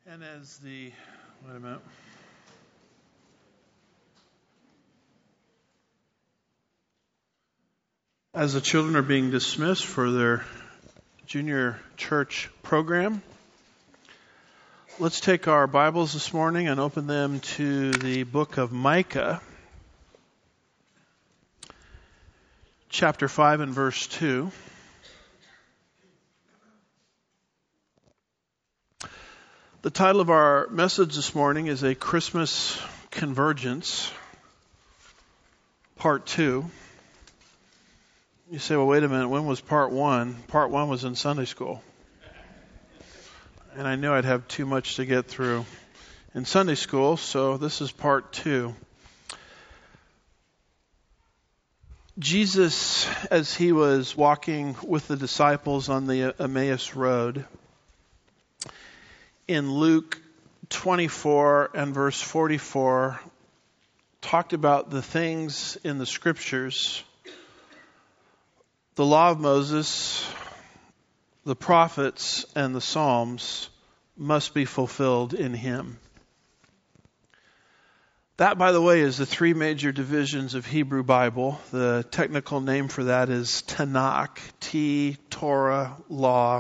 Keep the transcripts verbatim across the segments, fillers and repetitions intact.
And as the, wait a minute. As the children are being dismissed for their junior church program, let's take our Bibles this morning and open them to the book of Micah, chapter five and verse two. The title of our message this morning is A Christmas Convergence, Part two. You say, well, wait a minute, when was Part one? Part one was in Sunday school. And I knew I'd have too much to get through in Sunday school, so this is Part two. Jesus, as he was walking with the disciples on the Emmaus Road, in Luke twenty-four and verse forty-four, talked about the things in the Scriptures, the law of Moses, the prophets, and the Psalms must be fulfilled in him. That, by the way, is the three major divisions of Hebrew Bible. The technical name for that is Tanakh, T, Torah, law.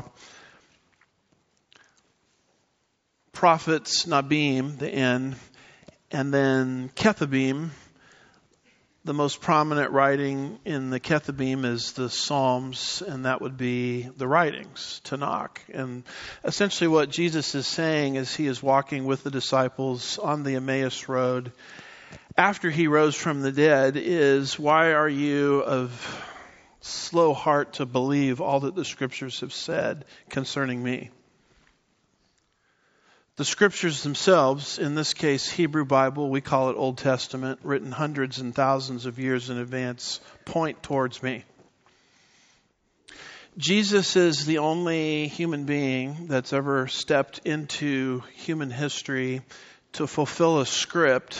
Prophets, Nabim, the N, and then Kethabim. The most prominent writing in the Kethabim is the Psalms, and that would be the writings, Tanakh. And essentially what Jesus is saying as he is walking with the disciples on the Emmaus Road after he rose from the dead is, why are you of slow heart to believe all that the Scriptures have said concerning me? The Scriptures themselves, in this case Hebrew Bible, we call it Old Testament, written hundreds and thousands of years in advance, point towards me. Jesus is the only human being that's ever stepped into human history to fulfill a script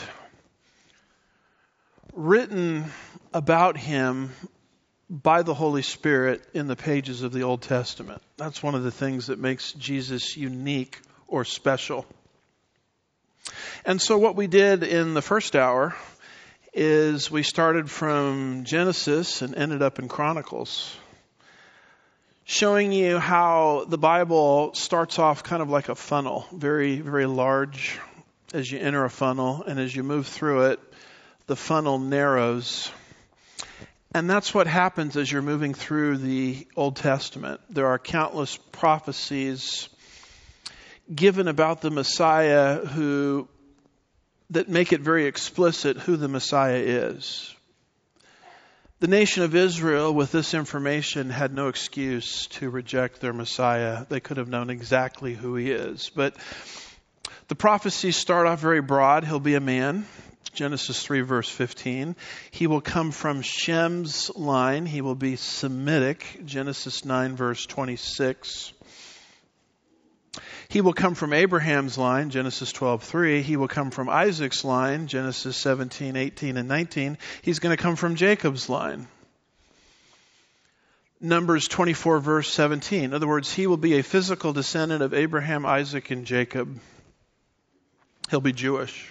written about him by the Holy Spirit in the pages of the Old Testament. That's one of the things that makes Jesus unique or special. And so what we did in the first hour is we started from Genesis and ended up in Chronicles, showing you how the Bible starts off kind of like a funnel, very, very large as you enter a funnel, and as you move through it, the funnel narrows. And that's what happens as you're moving through the Old Testament. There are countless prophecies given about the Messiah who that make it very explicit who the Messiah is. The nation of Israel, with this information, had no excuse to reject their Messiah. They could have known exactly who he is. But the prophecies start off very broad. He'll be a man. Genesis three, verse fifteen. He will come from Shem's line. He will be Semitic. Genesis nine, verse twenty-six. He will come from Abraham's line, Genesis twelve three. He will come from Isaac's line, Genesis seventeen, eighteen, and nineteen. He's going to come from Jacob's line. Numbers twenty-four, verse seventeen. In other words, he will be a physical descendant of Abraham, Isaac, and Jacob. He'll be Jewish.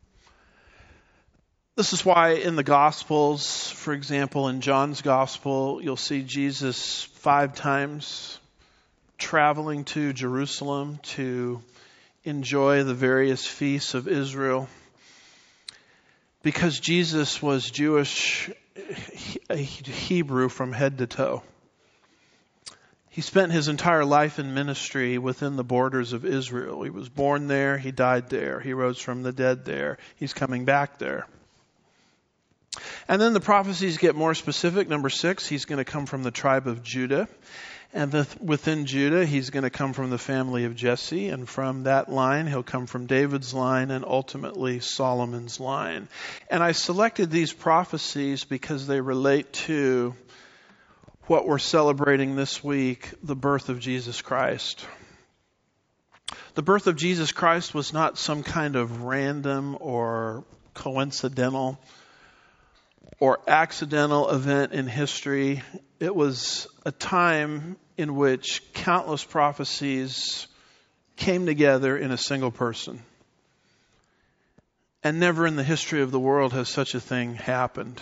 This is why in the Gospels, for example, in John's Gospel, you'll see Jesus five times traveling to Jerusalem to enjoy the various feasts of Israel. Because Jesus was Jewish, a Hebrew from head to toe. He spent his entire life in ministry within the borders of Israel. He was born there, he died there, he rose from the dead there, he's coming back there. And then the prophecies get more specific. Number six, he's going to come from the tribe of Judah. And the, within Judah, he's going to come from the family of Jesse. And from that line, he'll come from David's line and ultimately Solomon's line. And I selected these prophecies because they relate to what we're celebrating this week, the birth of Jesus Christ. The birth of Jesus Christ was not some kind of random or coincidental or accidental event in history. It was a time in which countless prophecies came together in a single person. And never in the history of the world has such a thing happened.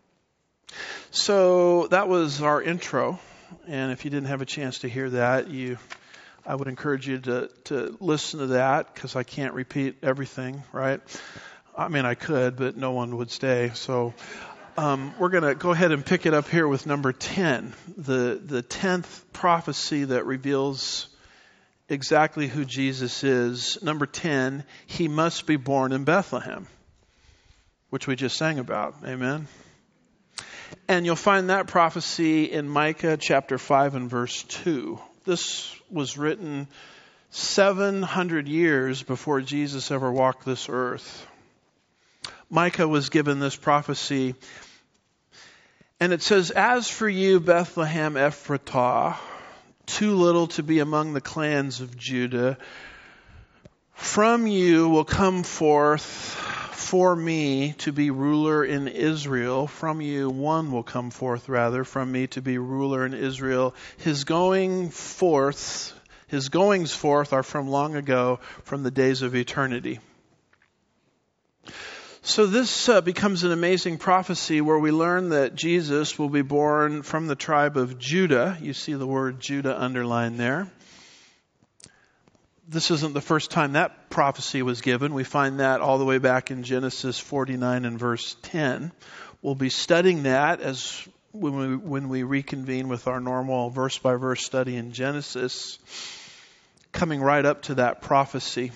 So that was our intro. And if you didn't have a chance to hear that, you, I would encourage you to, to listen to that, because I can't repeat everything, right? I mean, I could, but no one would stay. So um, we're going to go ahead and pick it up here with number ten, the the tenth prophecy that reveals exactly who Jesus is. Number ten, he must be born in Bethlehem, which we just sang about. Amen. And you'll find that prophecy in Micah chapter five and verse two. This was written seven hundred years before Jesus ever walked this earth. Micah was given this prophecy, and it says, "As for you, Bethlehem Ephratah, too little to be among the clans of Judah, from you will come forth for me to be ruler in Israel. From you, one will come forth, rather, from me to be ruler in Israel. His going forth, his goings forth are from long ago, from the days of eternity." So this uh, becomes an amazing prophecy where we learn that Jesus will be born from the tribe of Judah. You see the word Judah underlined there. This isn't the first time that prophecy was given. We find that all the way back in Genesis forty-nine and verse ten. We'll be studying that as when we, when we reconvene with our normal verse-by-verse study in Genesis, coming right up to that prophecy.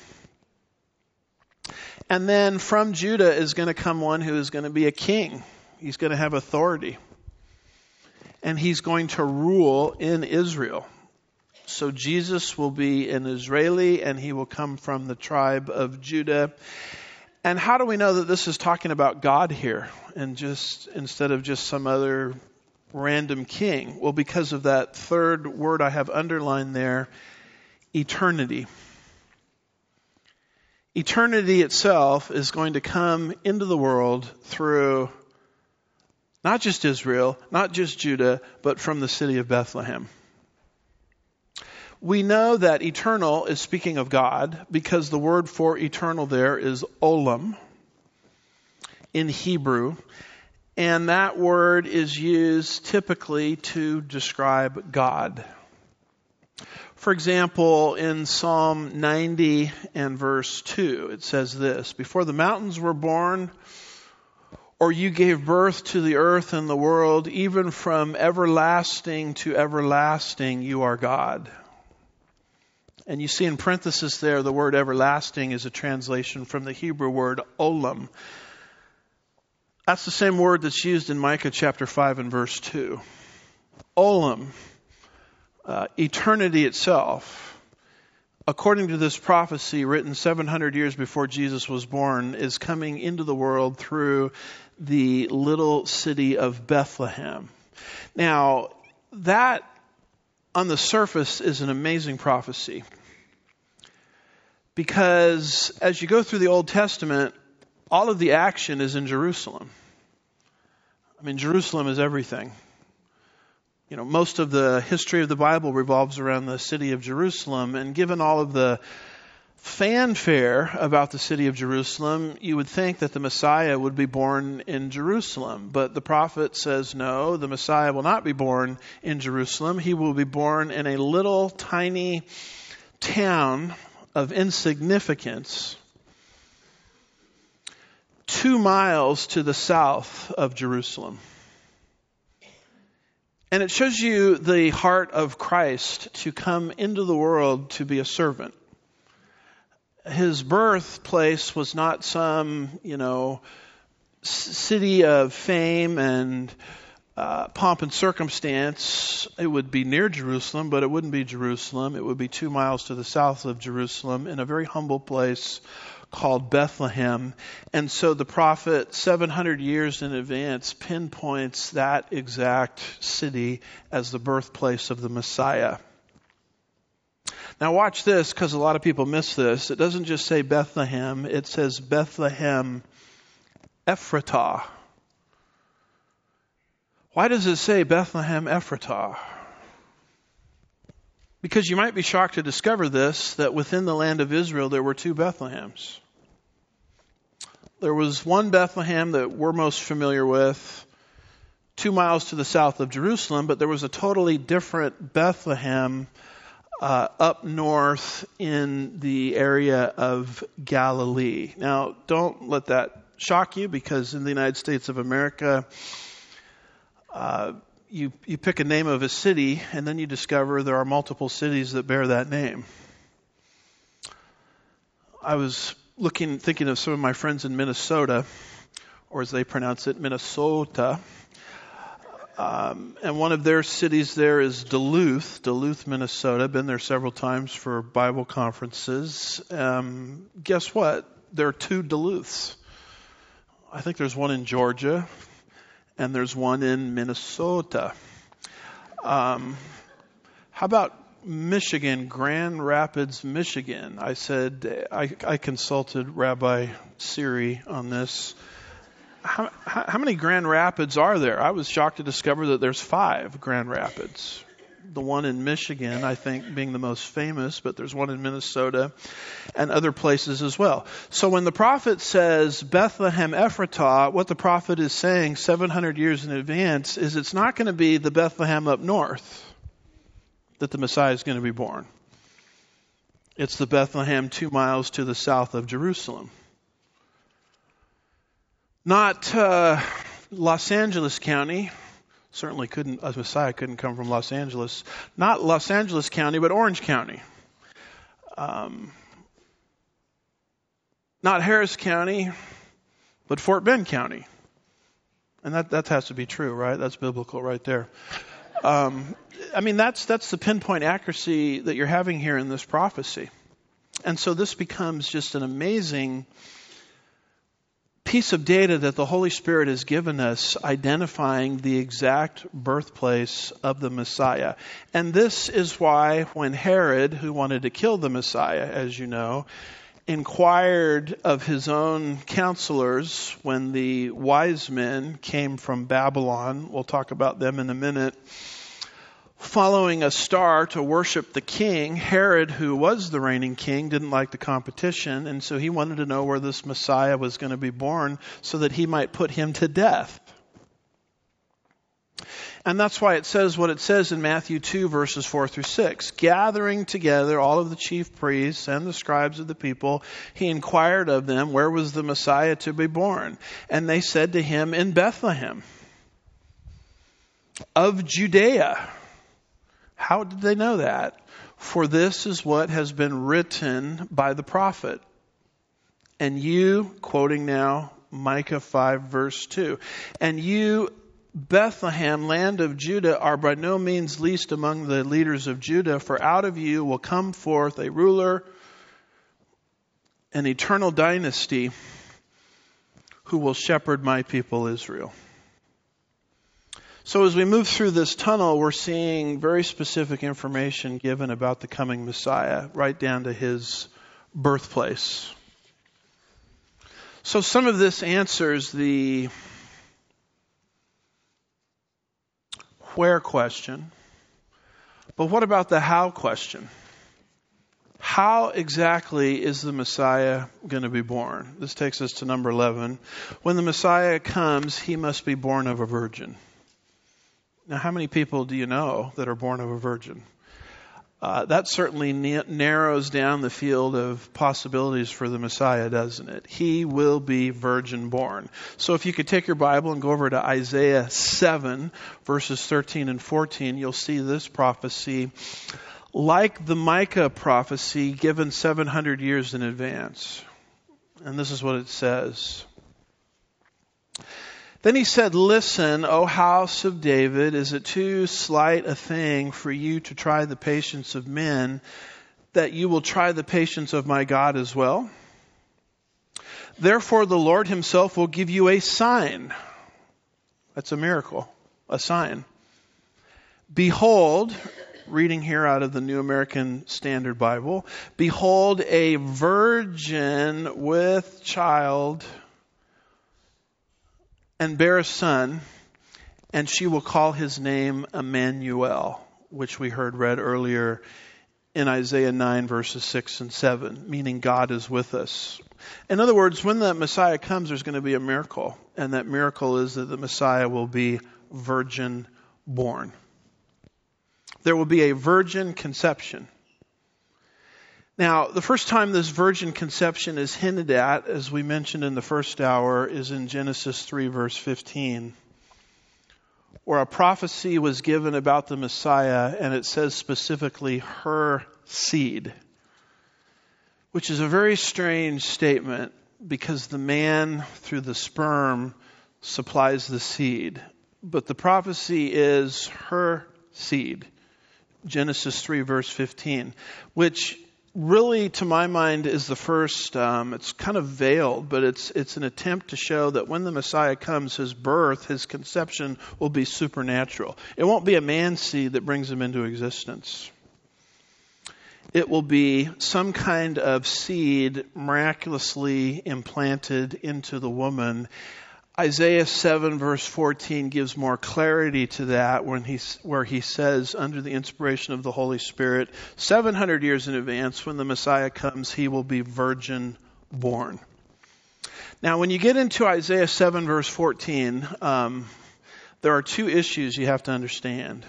And then from Judah is going to come one who is going to be a king. He's going to have authority. And he's going to rule in Israel. So Jesus will be an Israeli, and he will come from the tribe of Judah. And how do we know that this is talking about God here, and just instead of just some other random king? Well, because of that third word I have underlined there, eternity. Eternity itself is going to come into the world through not just Israel, not just Judah, but from the city of Bethlehem. We know that eternal is speaking of God because the word for eternal there is olam in Hebrew. And that word is used typically to describe God. For example, in Psalm ninety and verse two, it says this: "Before the mountains were born, or you gave birth to the earth and the world, even from everlasting to everlasting, you are God." And you see in parenthesis there, the word everlasting is a translation from the Hebrew word olam. That's the same word that's used in Micah chapter five and verse two. Olam. Uh, eternity itself, according to this prophecy written seven hundred years before Jesus was born, is coming into the world through the little city of Bethlehem. Now, that on the surface is an amazing prophecy, because as you go through the Old Testament, all of the action is in Jerusalem. I mean, Jerusalem is everything. You know, most of the history of the Bible revolves around the city of Jerusalem. And given all of the fanfare about the city of Jerusalem, you would think that the Messiah would be born in Jerusalem. But the prophet says, no, the Messiah will not be born in Jerusalem. He will be born in a little tiny town of insignificance, two miles to the south of Jerusalem. And it shows you the heart of Christ to come into the world to be a servant. His birthplace was not some, you know, city of fame and uh, pomp and circumstance. It would be near Jerusalem, but it wouldn't be Jerusalem. It would be two miles to the south of Jerusalem in a very humble place called Bethlehem. And so the prophet, seven hundred years in advance, pinpoints that exact city as the birthplace of the Messiah. Now watch this, because a lot of people miss this. It doesn't just say Bethlehem, it says Bethlehem Ephratah. Why does it say Bethlehem Ephratah? Because you might be shocked to discover this, that within the land of Israel there were two Bethlehems. There was one Bethlehem that we're most familiar with, two miles to the south of Jerusalem, but there was a totally different Bethlehem uh, up north in the area of Galilee. Now, don't let that shock you, because in the United States of America, uh, you, you pick a name of a city, and then you discover there are multiple cities that bear that name. I was looking, thinking of some of my friends in Minnesota, or as they pronounce it, Minnesota. Um, and one of their cities there is Duluth, Duluth, Minnesota. Been there several times for Bible conferences. Um, guess what? There are two Duluths. I think there's one in Georgia, and there's one in Minnesota. Um, how about Michigan, Grand Rapids, Michigan? I said, I, I consulted Rabbi Siri on this. How, how, how many Grand Rapids are there? I was shocked to discover that there's five Grand Rapids. The one in Michigan, I think, being the most famous, but there's one in Minnesota and other places as well. So when the prophet says Bethlehem Ephratah, what the prophet is saying seven hundred years in advance is it's not going to be the Bethlehem up north that the Messiah is going to be born. It's the Bethlehem two miles to the south of Jerusalem. Not uh, Los Angeles County. Certainly couldn't, a Messiah couldn't come from Los Angeles. Not Los Angeles County, but Orange County. Um, not Harris County, but Fort Bend County. And that, that has to be true, right? That's biblical right there. Um, I mean, that's that's the pinpoint accuracy that you're having here in this prophecy. And so this becomes just an amazing piece of data that the Holy Spirit has given us, identifying the exact birthplace of the Messiah. And this is why when Herod, who wanted to kill the Messiah, as you know, inquired of his own counselors when the wise men came from Babylon, we'll talk about them in a minute, following a star to worship the king, Herod, who was the reigning king, didn't like the competition, and so he wanted to know where this Messiah was going to be born so that he might put him to death. And that's why it says what it says in Matthew two, verses four through six. Gathering together all of the chief priests and the scribes of the people, he inquired of them, where was the Messiah to be born? And they said to him, in Bethlehem of Judea. How did they know that? For this is what has been written by the prophet. And you, quoting now Micah five, verse two, and you, Bethlehem, land of Judah, are by no means least among the leaders of Judah, for out of you will come forth a ruler, an eternal dynasty, who will shepherd my people Israel. So as we move through this tunnel, we're seeing very specific information given about the coming Messiah, right down to his birthplace. So some of this answers the where question, but what about the how question? How exactly is the Messiah going to be born? This takes us to number eleven. When the Messiah comes, he must be born of a virgin. Now, how many people do you know that are born of a virgin? Uh, that certainly na- narrows down the field of possibilities for the Messiah, doesn't it? He will be virgin born. So if you could take your Bible and go over to Isaiah seven, verses thirteen and fourteen, you'll see this prophecy like the Micah prophecy given seven hundred years in advance. And this is what it says. Then he said, listen, O house of David, is it too slight a thing for you to try the patience of men, that you will try the patience of my God as well? Therefore the Lord himself will give you a sign. That's a miracle, a sign. Behold, reading here out of the New American Standard Bible, behold, a virgin with child and bear a son, and she will call his name Emmanuel, which we heard read earlier in Isaiah nine, verses six and seven, meaning God is with us. In other words, when the Messiah comes, there's going to be a miracle. And that miracle is that the Messiah will be virgin born. There will be a virgin conception. Now, the first time this virgin conception is hinted at, as we mentioned in the first hour, is in Genesis three, verse fifteen, where a prophecy was given about the Messiah, and it says specifically, her seed, which is a very strange statement because the man, through the sperm, supplies the seed. But the prophecy is her seed, Genesis three, verse fifteen, which really, to my mind, is the first, um, it's kind of veiled, but it's it's an attempt to show that when the Messiah comes, his birth, his conception will be supernatural. It won't be a man's seed that brings him into existence. It will be some kind of seed miraculously implanted into the woman. Isaiah seven, verse fourteen gives more clarity to that when he, where he says, under the inspiration of the Holy Spirit, seven hundred years in advance, when the Messiah comes, he will be virgin born. Now, when you get into Isaiah seven, verse fourteen, um, there are two issues you have to understand.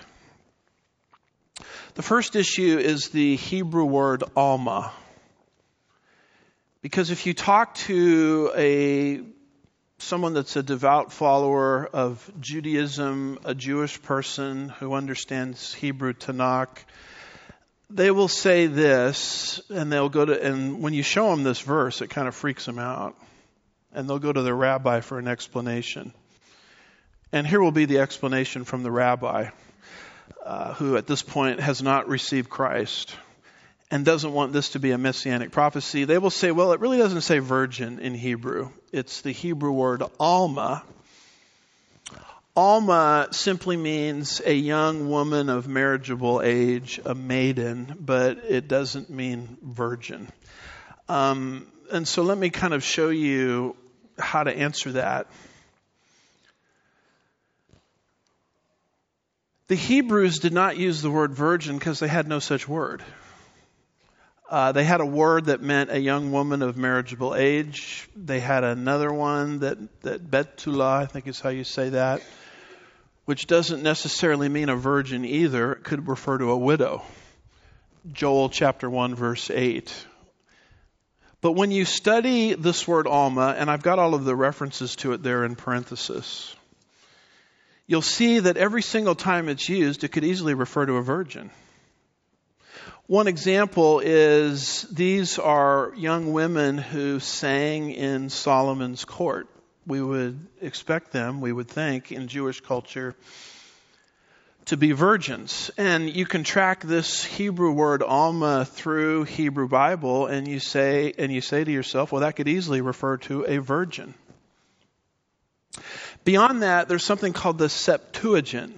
The first issue is the Hebrew word Alma. Because if you talk to a someone that's a devout follower of Judaism, a Jewish person who understands Hebrew Tanakh, they will say this, and they'll go to, and when you show them this verse, it kind of freaks them out. And they'll go to their rabbi for an explanation. And here will be the explanation from the rabbi, uh, who at this point has not received Christ and doesn't want this to be a messianic prophecy. They will say, well, it really doesn't say virgin in Hebrew. It's the Hebrew word Alma. Alma simply means a young woman of marriageable age, a maiden, but it doesn't mean virgin. Um, and so let me kind of show you how to answer that. The Hebrews did not use the word virgin because they had no such word. Uh, they had a word that meant a young woman of marriageable age. They had another one that, that Betula, I think is how you say that, which doesn't necessarily mean a virgin either. It could refer to a widow. Joel chapter one, verse eight. But when you study this word Alma, and I've got all of the references to it there in parenthesis, you'll see that every single time it's used, it could easily refer to a virgin. One example is these are young women who sang in Solomon's court. We would expect them, we would think, in Jewish culture to be virgins. And you can track this Hebrew word Alma through Hebrew Bible, and you say and you say to yourself, well, that could easily refer to a virgin. Beyond that, there's something called the Septuagint.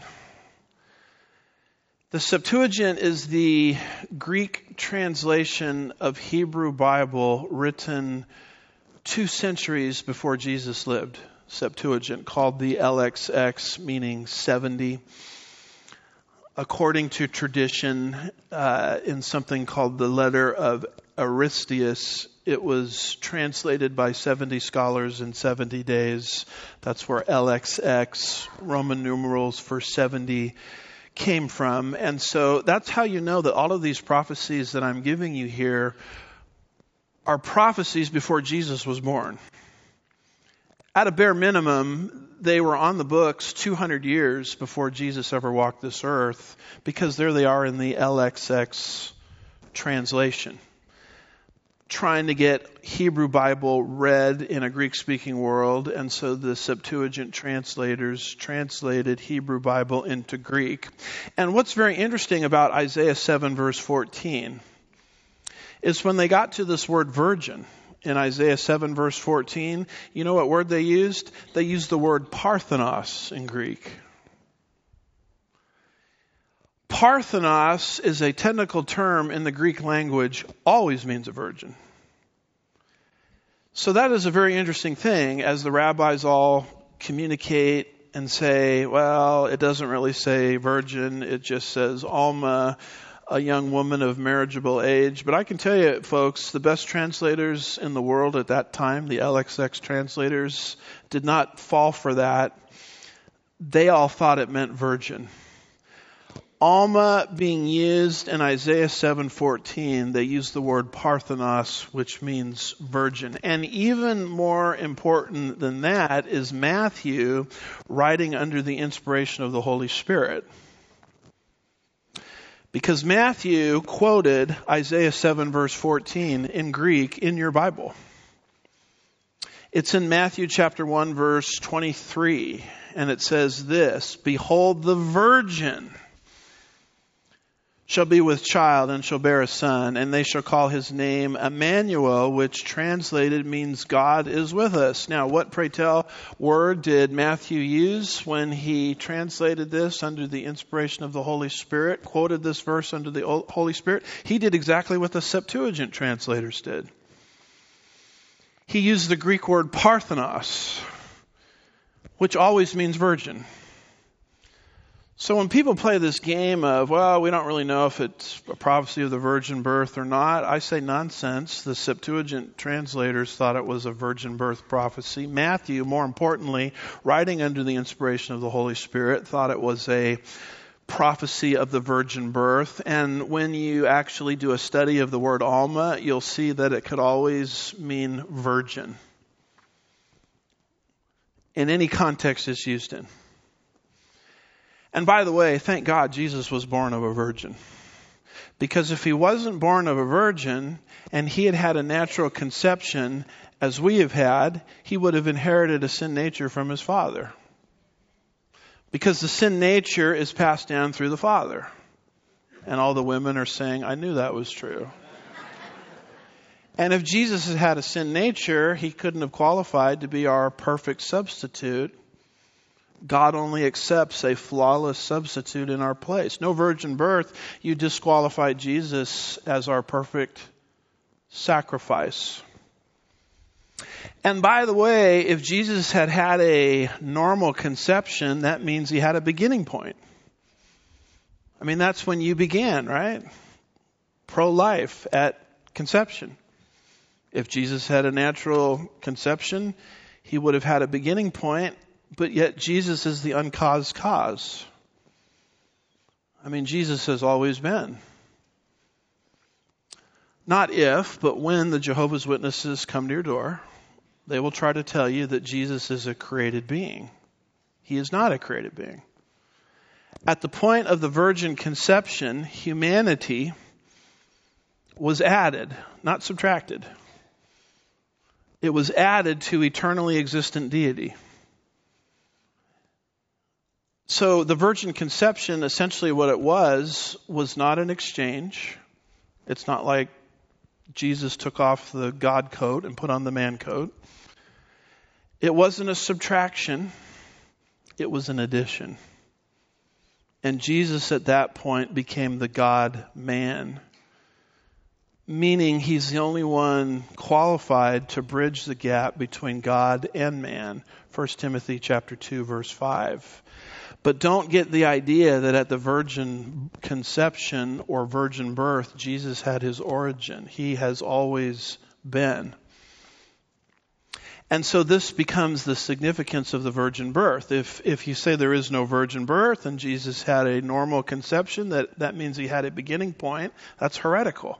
The Septuagint is the Greek translation of Hebrew Bible written two centuries before Jesus lived. Septuagint, called the L X X, meaning seventy. According to tradition, uh, in something called the Letter of Aristeas, it was translated by seventy scholars in seventy days. That's where L X X, Roman numerals for seventy, came from. And so that's how you know that all of these prophecies that I'm giving you here are prophecies before Jesus was born. At a bare minimum, they were on the books two hundred years before Jesus ever walked this earth, because there they are in the L X X translation, trying to get Hebrew Bible read in a Greek-speaking world, and so the Septuagint translators translated Hebrew Bible into Greek. And what's very interesting about Isaiah seven, verse fourteen, is when they got to this word virgin in Isaiah seven, verse fourteen, you know what word they used? They used the word parthenos in Greek. Parthenos is a technical term in the Greek language, always means a virgin. So that is a very interesting thing, as the rabbis all communicate and say, well, it doesn't really say virgin, it just says Alma. a young woman of marriageable age. But I can tell you, folks, the best translators in the world at that time, the L X X translators, did not fall for that. They all thought it meant virgin. Alma being used in Isaiah seven fourteen, they use the word parthenos, which means virgin. And even more important than that is Matthew writing under the inspiration of the Holy Spirit. Because Matthew quoted Isaiah seven verse fourteen in Greek in your Bible. It's in Matthew chapter one verse twenty-three, and it says this, "Behold, the virgin shall be with child and shall bear a son, and they shall call his name Emmanuel," which translated means God is with us. Now, what, pray tell, word did Matthew use when he translated this under the inspiration of the Holy Spirit, quoted this verse under the Holy Spirit? He did exactly what the Septuagint translators did. He used the Greek word parthenos, which always means virgin. So when people play this game of, well, we don't really know if it's a prophecy of the virgin birth or not, I say nonsense. The Septuagint translators thought it was a virgin birth prophecy. Matthew, more importantly, writing under the inspiration of the Holy Spirit, thought it was a prophecy of the virgin birth. And when you actually do a study of the word Alma, you'll see that it could always mean virgin in any context it's used in. And by the way, thank God Jesus was born of a virgin. Because if he wasn't born of a virgin and he had had a natural conception as we have had, he would have inherited a sin nature from his father. Because the sin nature is passed down through the father. And all the women are saying, I knew that was true. And if Jesus had had a sin nature, he couldn't have qualified to be our perfect substitute. God only accepts a flawless substitute in our place. No virgin birth, you disqualify Jesus as our perfect sacrifice. And by the way, if Jesus had had a normal conception, that means he had a beginning point. I mean, that's when you began, right? Pro-life at conception. If Jesus had a natural conception, he would have had a beginning point. But yet Jesus is the uncaused cause. I mean, Jesus has always been. Not if, but when the Jehovah's Witnesses come to your door, they will try to tell you that Jesus is a created being. He is not a created being. At the point of the virgin conception, humanity was added, not subtracted. It was added to eternally existent deity. So the virgin conception, essentially what it was, was not an exchange. It's not like Jesus took off the God coat and put on the man coat. It wasn't a subtraction. It was an addition. And Jesus at that point became the God-man, meaning he's the only one qualified to bridge the gap between God and man. First Timothy chapter two, verse five. But don't get the idea that at the virgin conception or virgin birth, Jesus had his origin. He has always been. And so this becomes the significance of the virgin birth. If if you say there is no virgin birth and Jesus had a normal conception, that, that means he had a beginning point. That's heretical.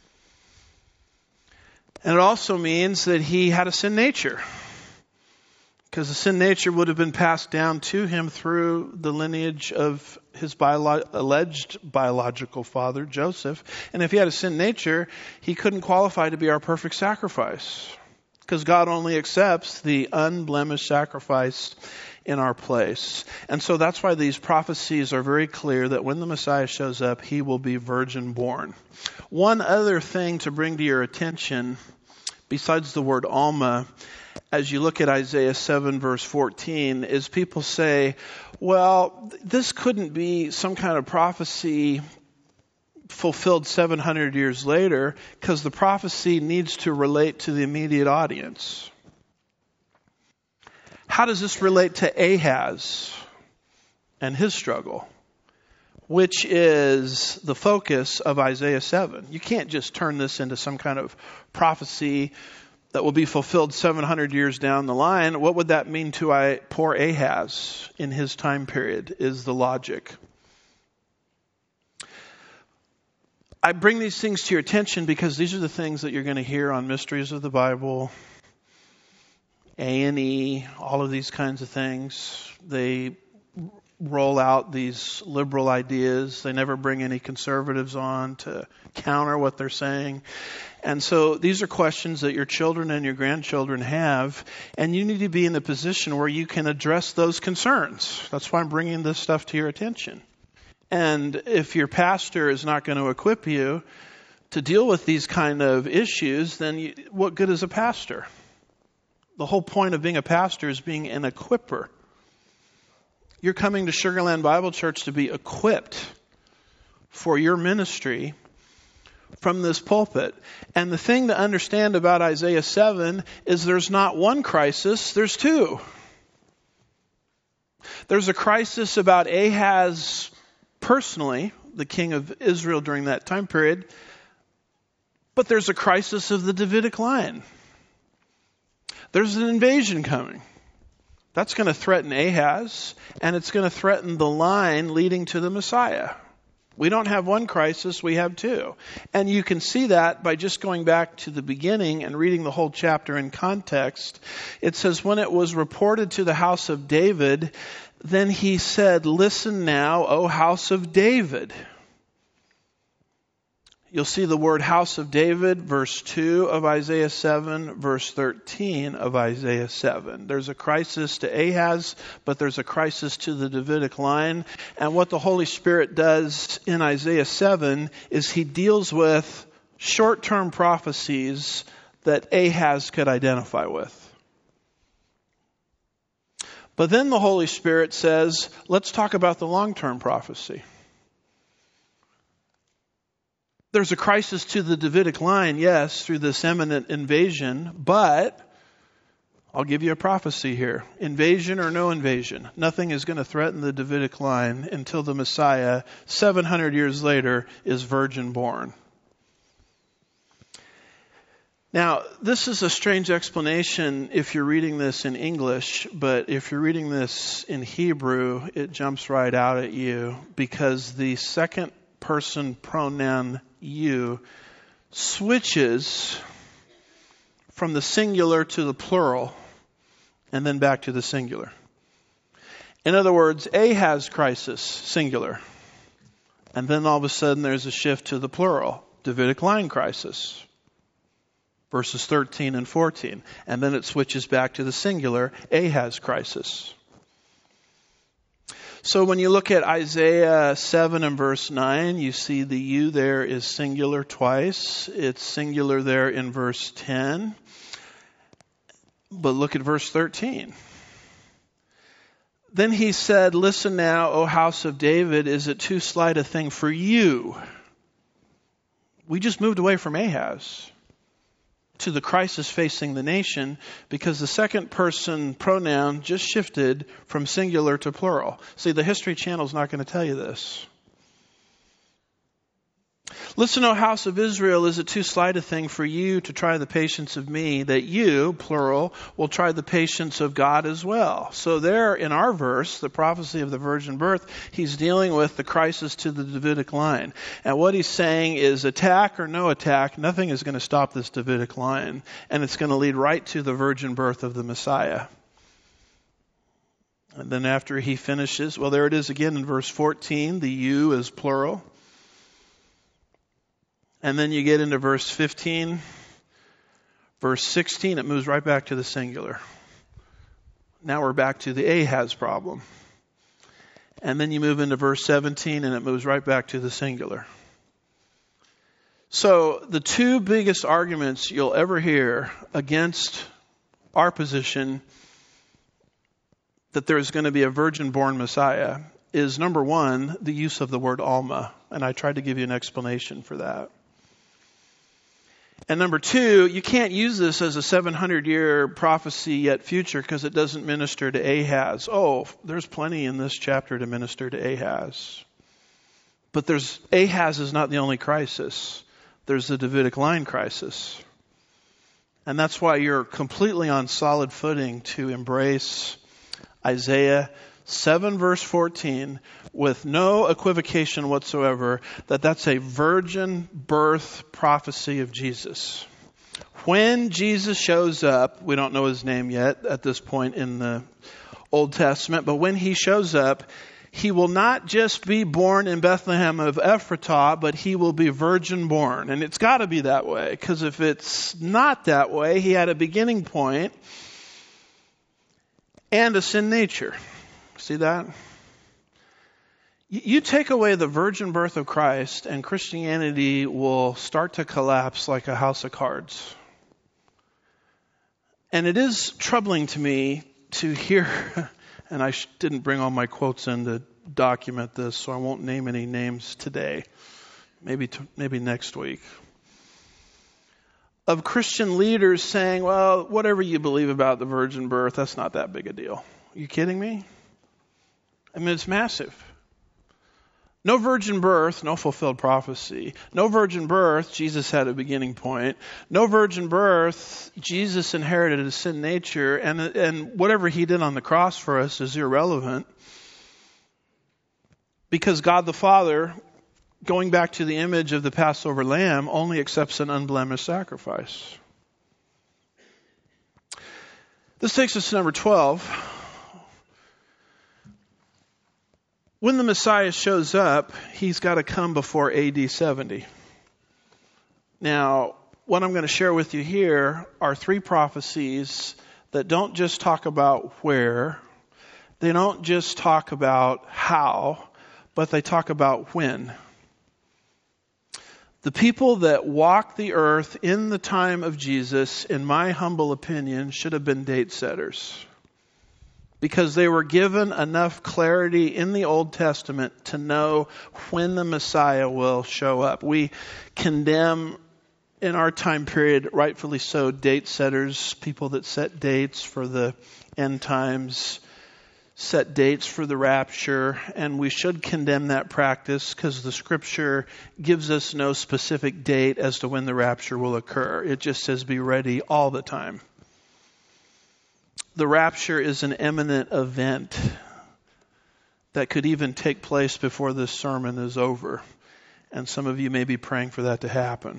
And it also means that he had a sin nature. Because the sin nature would have been passed down to him through the lineage of his bio- alleged biological father, Joseph. And if he had a sin nature, he couldn't qualify to be our perfect sacrifice. Because God only accepts the unblemished sacrifice in our place. And so that's why these prophecies are very clear that when the Messiah shows up, he will be virgin born. One other thing to bring to your attention, besides the word Alma, as you look at Isaiah seven verse fourteen, is people say, well, this couldn't be some kind of prophecy fulfilled seven hundred years later, because the prophecy needs to relate to the immediate audience. How does this relate to Ahaz and his struggle? which is the focus of Isaiah seven. You can't just turn this into some kind of prophecy that will be fulfilled seven hundred years down the line. What would that mean to I, poor Ahaz in his time period is the logic. I bring these things to your attention because these are the things that you're going to hear on Mysteries of the Bible, A and E, all of these kinds of things. They roll out these liberal ideas. They never bring any conservatives on to counter what they're saying. And so these are questions that your children and your grandchildren have, and you need to be in the position where you can address those concerns. That's why I'm bringing this stuff to your attention. And if your pastor is not going to equip you to deal with these kind of issues, then you, what good is a pastor? The whole point of being a pastor is being an equipper. You're coming to Sugar Land Bible Church to be equipped for your ministry from this pulpit. And the thing to understand about Isaiah seven is there's not one crisis, there's two. There's a crisis about Ahaz personally, the king of Israel during that time period, but there's a crisis of the Davidic line. There's an invasion coming. That's going to threaten Ahaz, and it's going to threaten the line leading to the Messiah. We don't have one crisis, we have two. And you can see that by just going back to the beginning and reading the whole chapter in context. It says, when it was reported to the house of David, then he said, listen now, O house of David. You'll see the word house of David, verse two of Isaiah seven, verse thirteen of Isaiah seven. There's a crisis to Ahaz, but there's a crisis to the Davidic line. And what the Holy Spirit does in Isaiah seven is he deals with short-term prophecies that Ahaz could identify with. But then the Holy Spirit says, let's talk about the long-term prophecy. There's a crisis to the Davidic line, yes, through this imminent invasion, but I'll give you a prophecy here. Invasion or no invasion, nothing is going to threaten the Davidic line until the Messiah, seven hundred years later, is virgin born. Now, this is a strange explanation if you're reading this in English, but if you're reading this in Hebrew, it jumps right out at you because the second person pronoun you switches from the singular to the plural and then back to the singular. In other words, Ahaz crisis, singular. And then all of a sudden there's a shift to the plural, Davidic line crisis. Verses thirteen and fourteen. And then it switches back to the singular, Ahaz crisis. So when you look at Isaiah seven and verse nine, you see the you there is singular twice. It's singular there in verse ten. But look at verse thirteen. Then he said, listen now, O house of David, is it too slight a thing for you? We just moved away from Ahaz to the crisis facing the nation because the second person pronoun just shifted from singular to plural. See, the History Channel is not going to tell you this. Listen, O house of Israel, is it too slight a thing for you to try the patience of me, that you, plural, will try the patience of God as well? So there in our verse, the prophecy of the virgin birth, he's dealing with the crisis to the Davidic line. And what he's saying is attack or no attack, nothing is going to stop this Davidic line. And it's going to lead right to the virgin birth of the Messiah. And then after he finishes, well, there it is again in verse fourteen, the you is plural. And then you get into verse fifteen, verse sixteen, it moves right back to the singular. Now we're back to the Ahaz problem. And then you move into verse seventeen and it moves right back to the singular. So the two biggest arguments you'll ever hear against our position that there's going to be a virgin-born Messiah is, number one, the use of the word Alma. And I tried to give you an explanation for that. And number two, you can't use this as a seven hundred year prophecy yet future because it doesn't minister to Ahaz. Oh, there's plenty in this chapter to minister to Ahaz. But there's Ahaz is not the only crisis. There's the Davidic line crisis. And that's why you're completely on solid footing to embrace Isaiah seven verse fourteen with no equivocation whatsoever that that's a virgin birth prophecy of Jesus. When Jesus shows up, we don't know his name yet at this point in the Old Testament, but when he shows up, he will not just be born in Bethlehem of Ephratah, but he will be virgin born. And it's got to be that way, because if it's not that way, he had a beginning point and a sin nature. See that? You take away the virgin birth of Christ, and Christianity will start to collapse like a house of cards. And it is troubling to me to hear, and I didn't bring all my quotes in to document this, so I won't name any names today. Maybe to, maybe next week. Of Christian leaders saying, well, whatever you believe about the virgin birth, that's not that big a deal. Are you kidding me? I mean, it's massive. No virgin birth, no fulfilled prophecy. No virgin birth, Jesus had a beginning point. No virgin birth, Jesus inherited a sin nature, and, and whatever he did on the cross for us is irrelevant. Because God the Father, going back to the image of the Passover lamb, only accepts an unblemished sacrifice. This takes us to number twelve. When the Messiah shows up, he's got to come before A D seventy. Now, what I'm going to share with you here are three prophecies that don't just talk about where, they don't just talk about how, but they talk about when. The people that walked the earth in the time of Jesus, in my humble opinion, should have been date setters. Because they were given enough clarity in the Old Testament to know when the Messiah will show up. We condemn, in our time period, rightfully so, date setters, people that set dates for the end times, set dates for the rapture, and we should condemn that practice because the Scripture gives us no specific date as to when the rapture will occur. It just says be ready all the time. The rapture is an imminent event that could even take place before this sermon is over. And some of you may be praying for that to happen.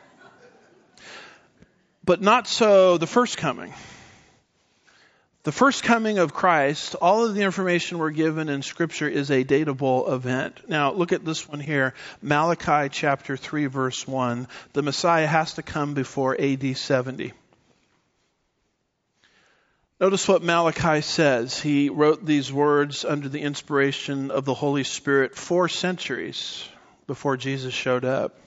But not so the first coming. The first coming of Christ, all of the information we're given in Scripture is a datable event. Now, look at this one here. Malachi chapter three, verse one. The Messiah has to come before A D seventy. Notice what Malachi says. He wrote these words under the inspiration of the Holy Spirit four centuries before Jesus showed up.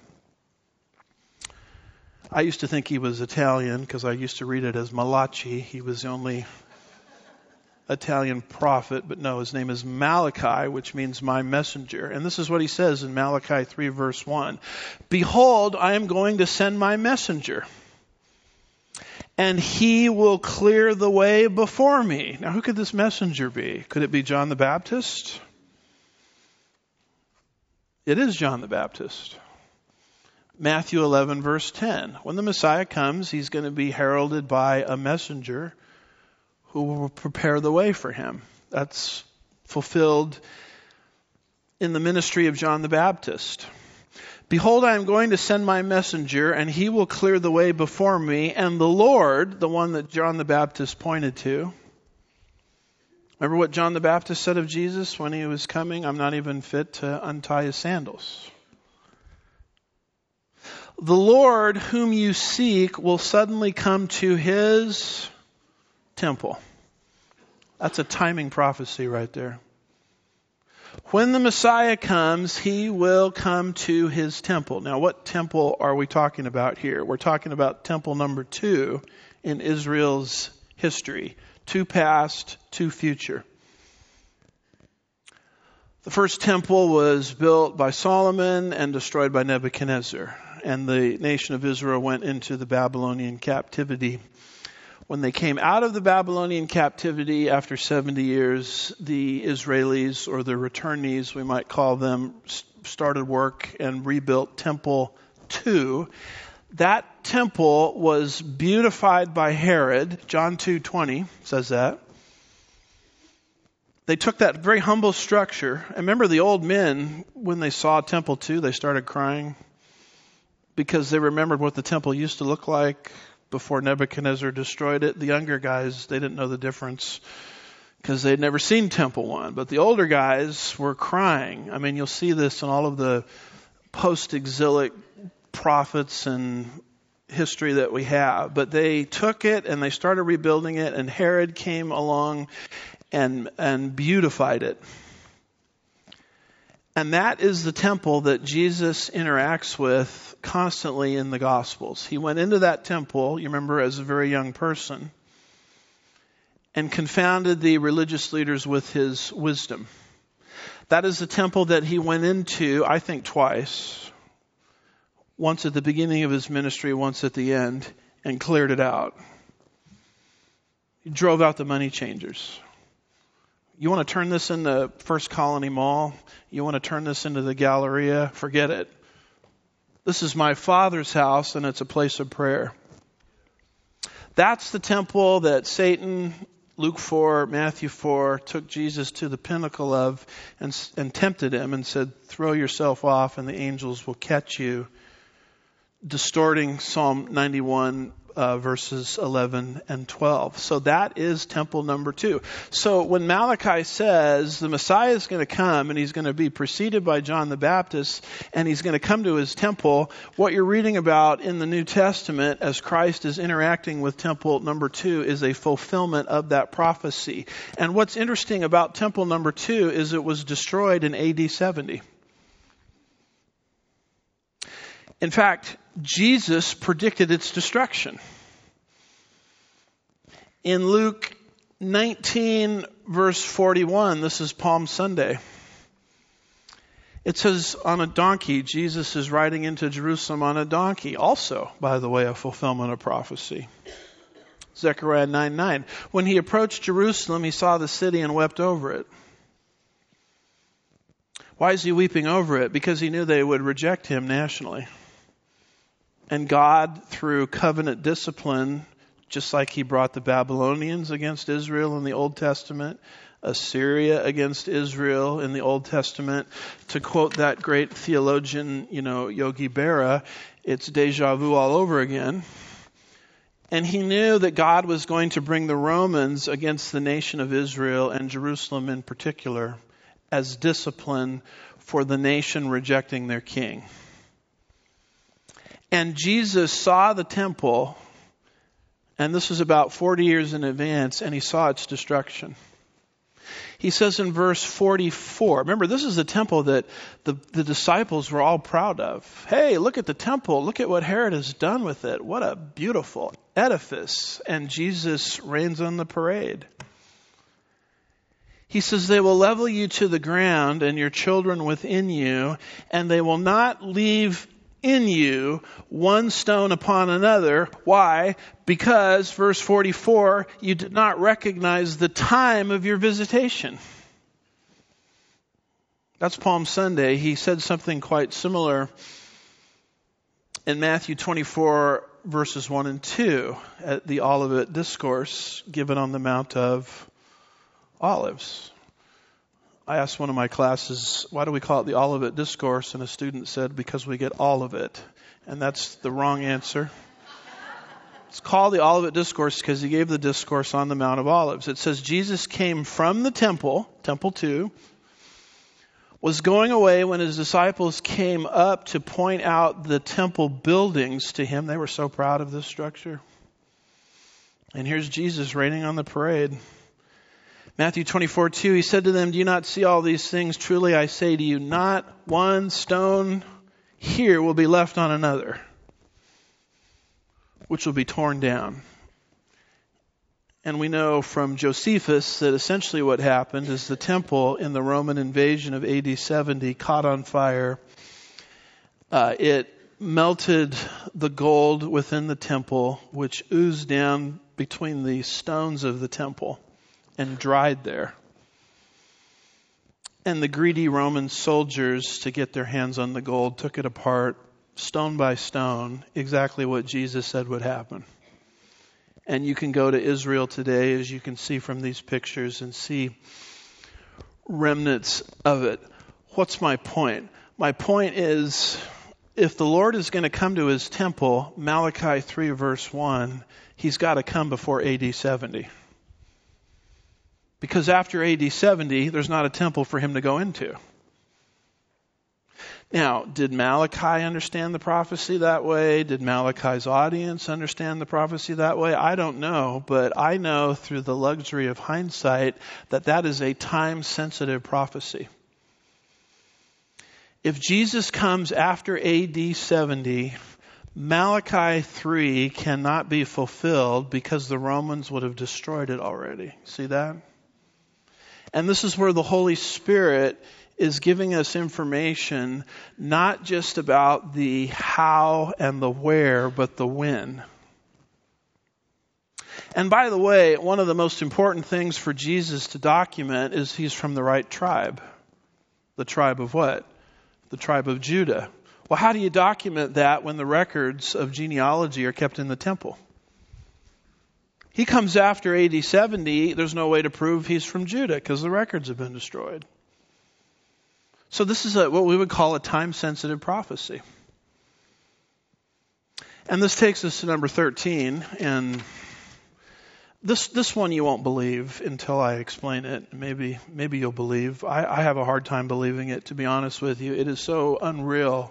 I used to think he was Italian because I used to read it as Malachi. He was the only Italian prophet, but no, his name is Malachi, which means my messenger. And this is what he says in Malachi three, verse one. Behold, I am going to send my messenger, and he will clear the way before me. Now, who could this messenger be? Could it be John the Baptist? It is John the Baptist. Matthew eleven, verse ten. When the Messiah comes, he's going to be heralded by a messenger who will prepare the way for him. That's fulfilled in the ministry of John the Baptist. Behold, I am going to send my messenger, and he will clear the way before me. And the Lord, the one that John the Baptist pointed to. Remember what John the Baptist said of Jesus when he was coming? I'm not even fit to untie his sandals. The Lord whom you seek will suddenly come to his temple. That's a timing prophecy right there. When the Messiah comes, he will come to his temple. Now, what temple are we talking about here? We're talking about temple number two in Israel's history. Two past, two future. The first temple was built by Solomon and destroyed by Nebuchadnezzar. And the nation of Israel went into the Babylonian captivity. When they came out of the Babylonian captivity after seventy years, the Israelis, or the returnees, we might call them, started work and rebuilt Temple two. That temple was beautified by Herod. John two twenty says that. They took that very humble structure. And remember, the old men, when they saw Temple two, they started crying because they remembered what the temple used to look like before Nebuchadnezzar destroyed it. The younger guys, they didn't know the difference because they'd never seen Temple one. But the older guys were crying. I mean, you'll see this in all of the post-exilic prophets and history that we have. But they took it and they started rebuilding it, and Herod came along and and beautified it. And that is the temple that Jesus interacts with constantly in the Gospels. He went into that temple, you remember, as a very young person, and confounded the religious leaders with his wisdom. That is the temple that he went into, I think, twice. Once at the beginning of his ministry, once at the end, and cleared it out. He drove out the money changers. You want to turn this into First Colony Mall? You want to turn this into the Galleria? Forget it. This is my Father's house, and it's a place of prayer. That's the temple that Satan, Luke four, Matthew four, took Jesus to the pinnacle of and, and tempted him and said, throw yourself off and the angels will catch you. Distorting Psalm ninety-one, uh, verses eleven and twelve. So that is temple number two. So when Malachi says the Messiah is going to come and he's going to be preceded by John the Baptist and he's going to come to his temple, what you're reading about in the New Testament as Christ is interacting with temple number two is a fulfillment of that prophecy. And what's interesting about temple number two is it was destroyed in A D seventy. In fact, Jesus predicted its destruction. In Luke nineteen, verse forty-one, this is Palm Sunday. It says, on a donkey, Jesus is riding into Jerusalem on a donkey. Also, by the way, a fulfillment of prophecy. Zechariah nine nine. When he approached Jerusalem, he saw the city and wept over it. Why is he weeping over it? Because he knew they would reject him nationally. And God, through covenant discipline, just like he brought the Babylonians against Israel in the Old Testament, Assyria against Israel in the Old Testament, to quote that great theologian, you know, Yogi Berra, it's deja vu all over again. And he knew that God was going to bring the Romans against the nation of Israel and Jerusalem in particular as discipline for the nation rejecting their king. And Jesus saw the temple, and this was about forty years in advance, and he saw its destruction. He says in verse forty-four, remember, this is the temple that the, the disciples were all proud of. Hey, look at the temple. Look at what Herod has done with it. What a beautiful edifice. And Jesus reigns on the parade. He says, they will level you to the ground and your children within you, and they will not leave in you one stone upon another. Why? Because, verse forty-four, you did not recognize the time of your visitation. That's Palm Sunday. He said something quite similar in Matthew twenty-four, verses one and two, at the Olivet Discourse given on the Mount of Olives. I asked one of my classes, why do we call it the Olivet Discourse? And a student said, because we get all of it. And that's the wrong answer. It's called the Olivet Discourse because he gave the discourse on the Mount of Olives. It says Jesus came from the temple, Temple two, was going away when his disciples came up to point out the temple buildings to him. They were so proud of this structure. And here's Jesus reigning on the parade. Matthew twenty-four two, he said to them, do you not see all these things? Truly I say to you, not one stone here will be left on another, which will be torn down. And we know from Josephus that essentially what happened is the temple in the Roman invasion of A D seventy caught on fire. Uh, it melted the gold within the temple, which oozed down between the stones of the temple and dried there. And the greedy Roman soldiers, to get their hands on the gold, took it apart stone by stone, exactly what Jesus said would happen. And you can go to Israel today, as you can see from these pictures, and see remnants of it. What's my point? My point is, if the Lord is going to come to his temple, Malachi three verse one, he's got to come before A D seventy. Because after A D seventy, there's not a temple for him to go into. Now, did Malachi understand the prophecy that way? Did Malachi's audience understand the prophecy that way? I don't know, but I know through the luxury of hindsight that that is a time-sensitive prophecy. If Jesus comes after A D seventy, Malachi three cannot be fulfilled because the Romans would have destroyed it already. See that? And this is where the Holy Spirit is giving us information, not just about the how and the where, but the when. And by the way, one of the most important things for Jesus to document is he's from the right tribe. The tribe of what? The tribe of Judah. Well, how do you document that when the records of genealogy are kept in the temple? He comes after A D seventy. There's no way to prove he's from Judah because the records have been destroyed. So this is a, what we would call a time-sensitive prophecy. And this takes us to number thirteen. And this this one you won't believe until I explain it. Maybe maybe you'll believe. I, I have a hard time believing it, to be honest with you. It is so unreal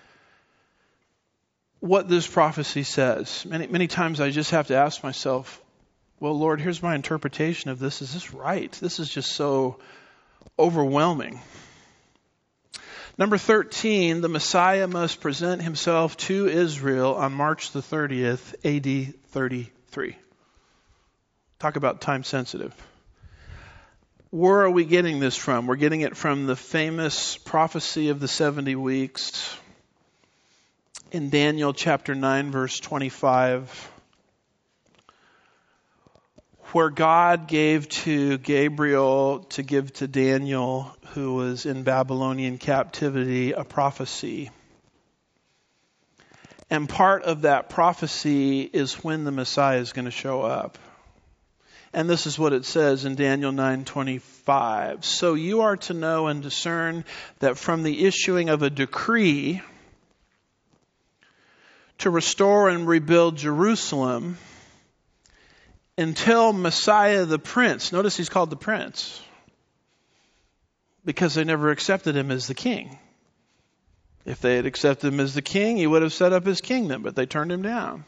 what this prophecy says. Many many times I just have to ask myself, well, Lord, here's my interpretation of this. Is this right? This is just so overwhelming. Number thirteen, the Messiah must present himself to Israel on March the thirtieth, A D thirty-three. Talk about time sensitive. Where are we getting this from? We're getting it from the famous prophecy of the seventy weeks in Daniel chapter nine, verse twenty-five, where God gave to Gabriel to give to Daniel, who was in Babylonian captivity, a prophecy. And part of that prophecy is when the Messiah is going to show up. And this is what it says in Daniel nine twenty-five. So you are to know and discern that from the issuing of a decree to restore and rebuild Jerusalem until Messiah the Prince, notice he's called the Prince, because they never accepted him as the king. If they had accepted him as the king, he would have set up his kingdom, but they turned him down.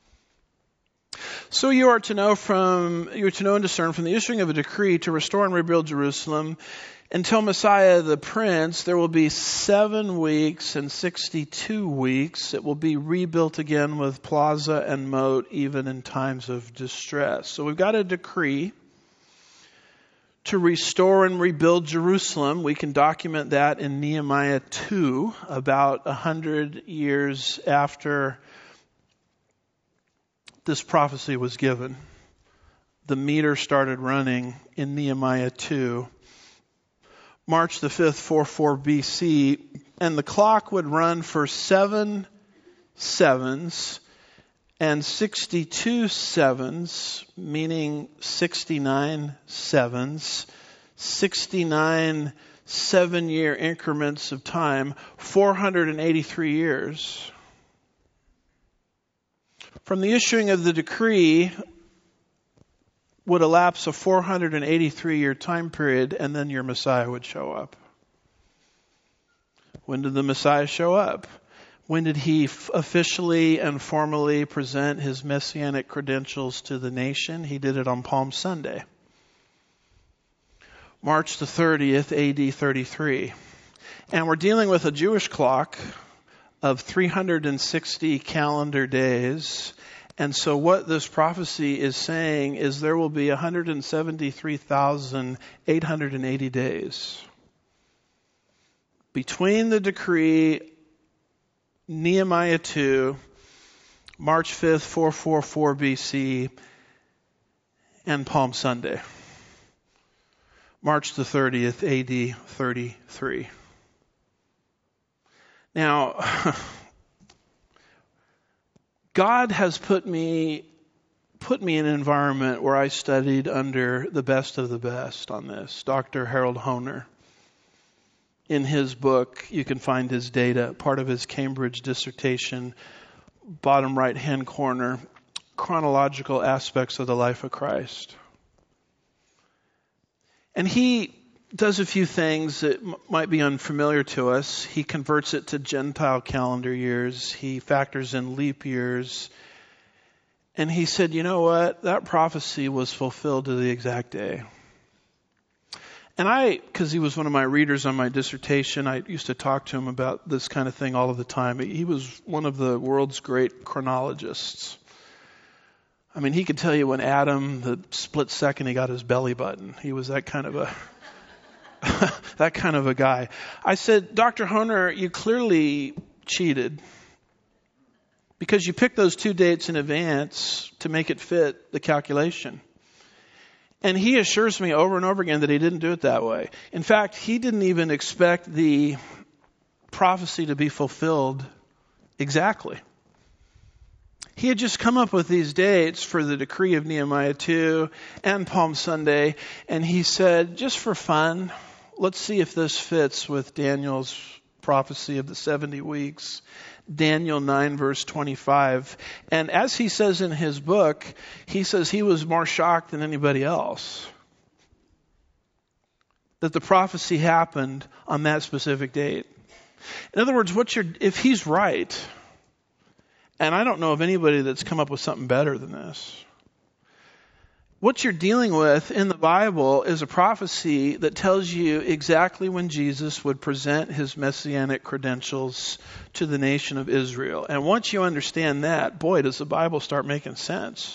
So you are to know from you are to know and discern from the issuing of a decree to restore and rebuild Jerusalem until Messiah the Prince. There will be seven weeks and sixty-two weeks. It will be rebuilt again with plaza and moat, even in times of distress. So we've got a decree to restore and rebuild Jerusalem. We can document that in Nehemiah two, about a hundred years after this prophecy was given. The meter started running in Nehemiah two. March the fifth, forty-four B C, and the clock would run for seven sevens and sixty-two sevens, meaning sixty-nine sevens, sixty-nine seven-year increments of time, four hundred eighty-three years. From the issuing of the decree would elapse a four hundred eighty-three year time period, and then your Messiah would show up. When did the Messiah show up? When did he f- officially and formally present his messianic credentials to the nation? He did it on Palm Sunday, March the thirtieth, A D thirty-three. And we're dealing with a Jewish clock of three hundred sixty calendar days. And so what this prophecy is saying is there will be one hundred seventy-three thousand eight hundred eighty days between the decree Nehemiah two, March fifth, four forty-four B C, and Palm Sunday, March the thirtieth, A D thirty-three. Now, God has put me put me in an environment where I studied under the best of the best on this, Doctor Harold Hoehner. In his book, you can find his data, part of his Cambridge dissertation, bottom right-hand corner, chronological aspects of the life of Christ. And he does a few things that m- might be unfamiliar to us. He converts it to Gentile calendar years. He factors in leap years. And he said, you know what? That prophecy was fulfilled to the exact day. And I, because he was one of my readers on my dissertation, I used to talk to him about this kind of thing all of the time. He was one of the world's great chronologists. I mean, he could tell you when Adam, the split second he got his belly button. He was that kind of a that kind of a guy. I said, Doctor Hoehner, you clearly cheated because you picked those two dates in advance to make it fit the calculation. And he assures me over and over again that he didn't do it that way. In fact, he didn't even expect the prophecy to be fulfilled exactly. He had just come up with these dates for the decree of Nehemiah two and Palm Sunday, and he said, just for fun, let's see if this fits with Daniel's prophecy of the seventy weeks. Daniel nine, verse twenty-five. And as he says in his book, he says he was more shocked than anybody else that the prophecy happened on that specific date. In other words, what you're, if he's right, and I don't know of anybody that's come up with something better than this, what you're dealing with in the Bible is a prophecy that tells you exactly when Jesus would present his messianic credentials to the nation of Israel. And once you understand that, boy, does the Bible start making sense.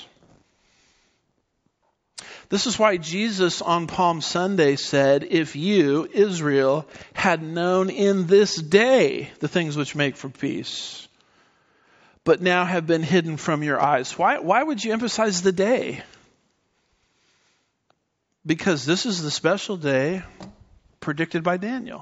This is why Jesus on Palm Sunday said, if you, Israel, had known in this day the things which make for peace, but now have been hidden from your eyes. Why, why would you emphasize the day? Because this is the special day predicted by Daniel.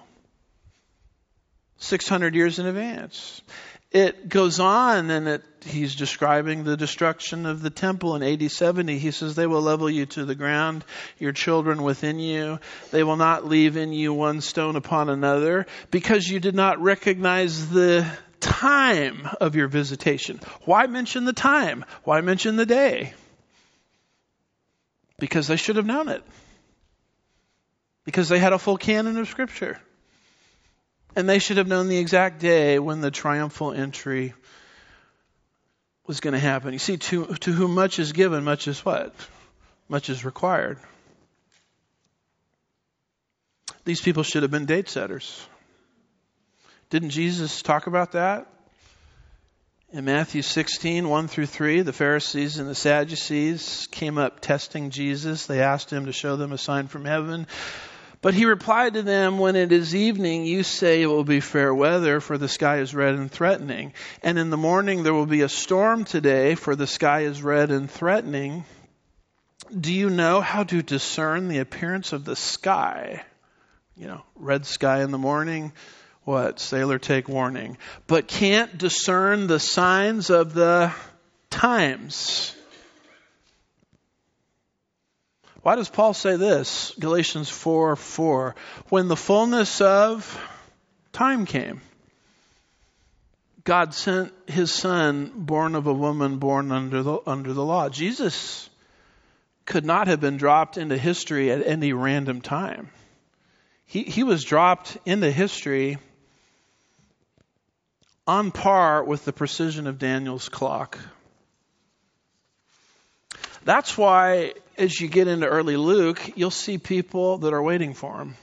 six hundred years in advance. It goes on and it, he's describing the destruction of the temple in A D seventy. He says, they will level you to the ground, your children within you. They will not leave in you one stone upon another, because you did not recognize the time of your visitation. Why mention the time? Why mention the day? Because they should have known it. Because they had a full canon of Scripture. And they should have known the exact day when the triumphal entry was going to happen. You see, to, to whom much is given, much is what? Much is required. These people should have been date setters. Didn't Jesus talk about that? In Matthew sixteen, one through three, the Pharisees and the Sadducees came up testing Jesus. They asked him to show them a sign from heaven. But he replied to them, when it is evening, you say it will be fair weather, for the sky is red and threatening. And in the morning there will be a storm today, for the sky is red and threatening. Do you know how to discern the appearance of the sky? You know, red sky in the morning. What? Sailor, take warning. But can't discern the signs of the times. Why does Paul say this? Galatians four four. When the fullness of time came, God sent his son, born of a woman, born under the, under the law. Jesus could not have been dropped into history at any random time. He, he was dropped into history on par with the precision of Daniel's clock. That's why, as you get into early Luke, you'll see people that are waiting for him.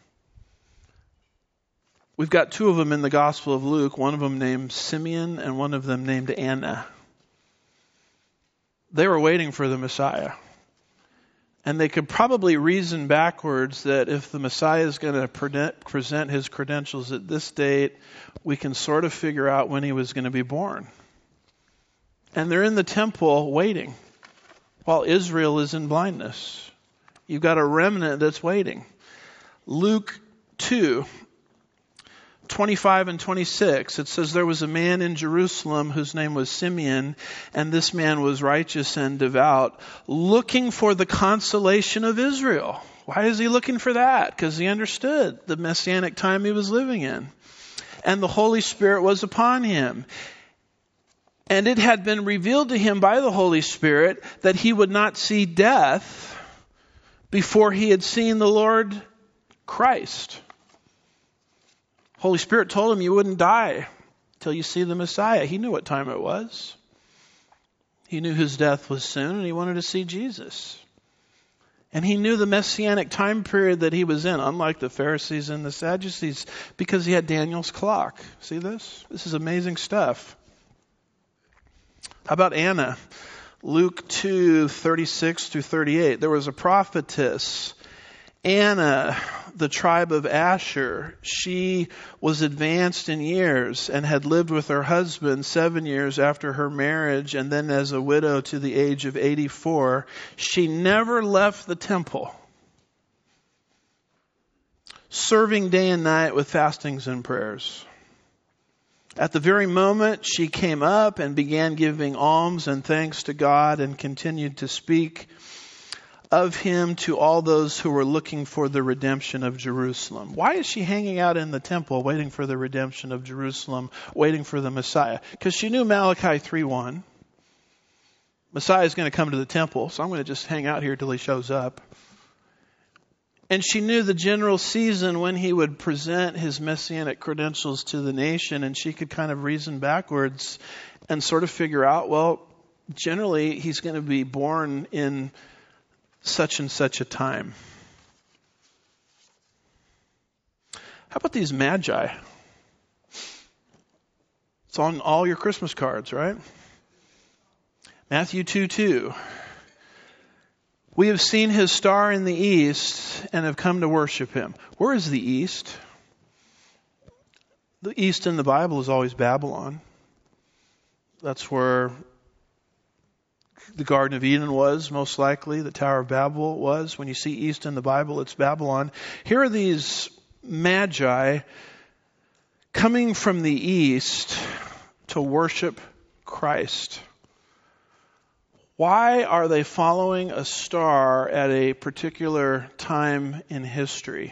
We've got two of them in the Gospel of Luke, one of them named Simeon and one of them named Anna. They were waiting for the Messiah. And they could probably reason backwards that if the Messiah is going to present his credentials at this date, we can sort of figure out when he was going to be born. And they're in the temple waiting while Israel is in blindness. You've got a remnant that's waiting. Luke two, twenty-five and twenty-six, it says, there was a man in Jerusalem whose name was Simeon, and this man was righteous and devout, looking for the consolation of Israel. Why is he looking for that? Because he understood the messianic time he was living in. And the Holy Spirit was upon him. And it had been revealed to him by the Holy Spirit that he would not see death before he had seen the Lord Christ. Holy Spirit told him you wouldn't die till you see the Messiah. He knew what time it was. He knew his death was soon, and he wanted to see Jesus. And he knew the messianic time period that he was in, unlike the Pharisees and the Sadducees, because he had Daniel's clock. See this? This is amazing stuff. How about Anna? Luke two, thirty-six through thirty-eight. There was a prophetess, Anna, the tribe of Asher. She was advanced in years and had lived with her husband seven years after her marriage, and then as a widow to the age of eighty-four. She never left the temple, serving day and night with fastings and prayers. At the very moment she came up and began giving alms and thanks to God and continued to speak of him to all those who were looking for the redemption of Jerusalem. Why is she hanging out in the temple waiting for the redemption of Jerusalem, waiting for the Messiah? Because she knew Malachi three one. Messiah is going to come to the temple, so I'm going to just hang out here till he shows up. And she knew the general season when he would present his messianic credentials to the nation, and she could kind of reason backwards and sort of figure out, well, generally he's going to be born in such and such a time. How about these magi? It's on all your Christmas cards, right? Matthew two two. We have seen his star in the east and have come to worship him. Where is the east? The east in the Bible is always Babylon. That's where the Garden of Eden was, most likely. The Tower of Babel was. When you see east in the Bible, it's Babylon. Here are these magi coming from the east to worship Christ. Why are they following a star at a particular time in history?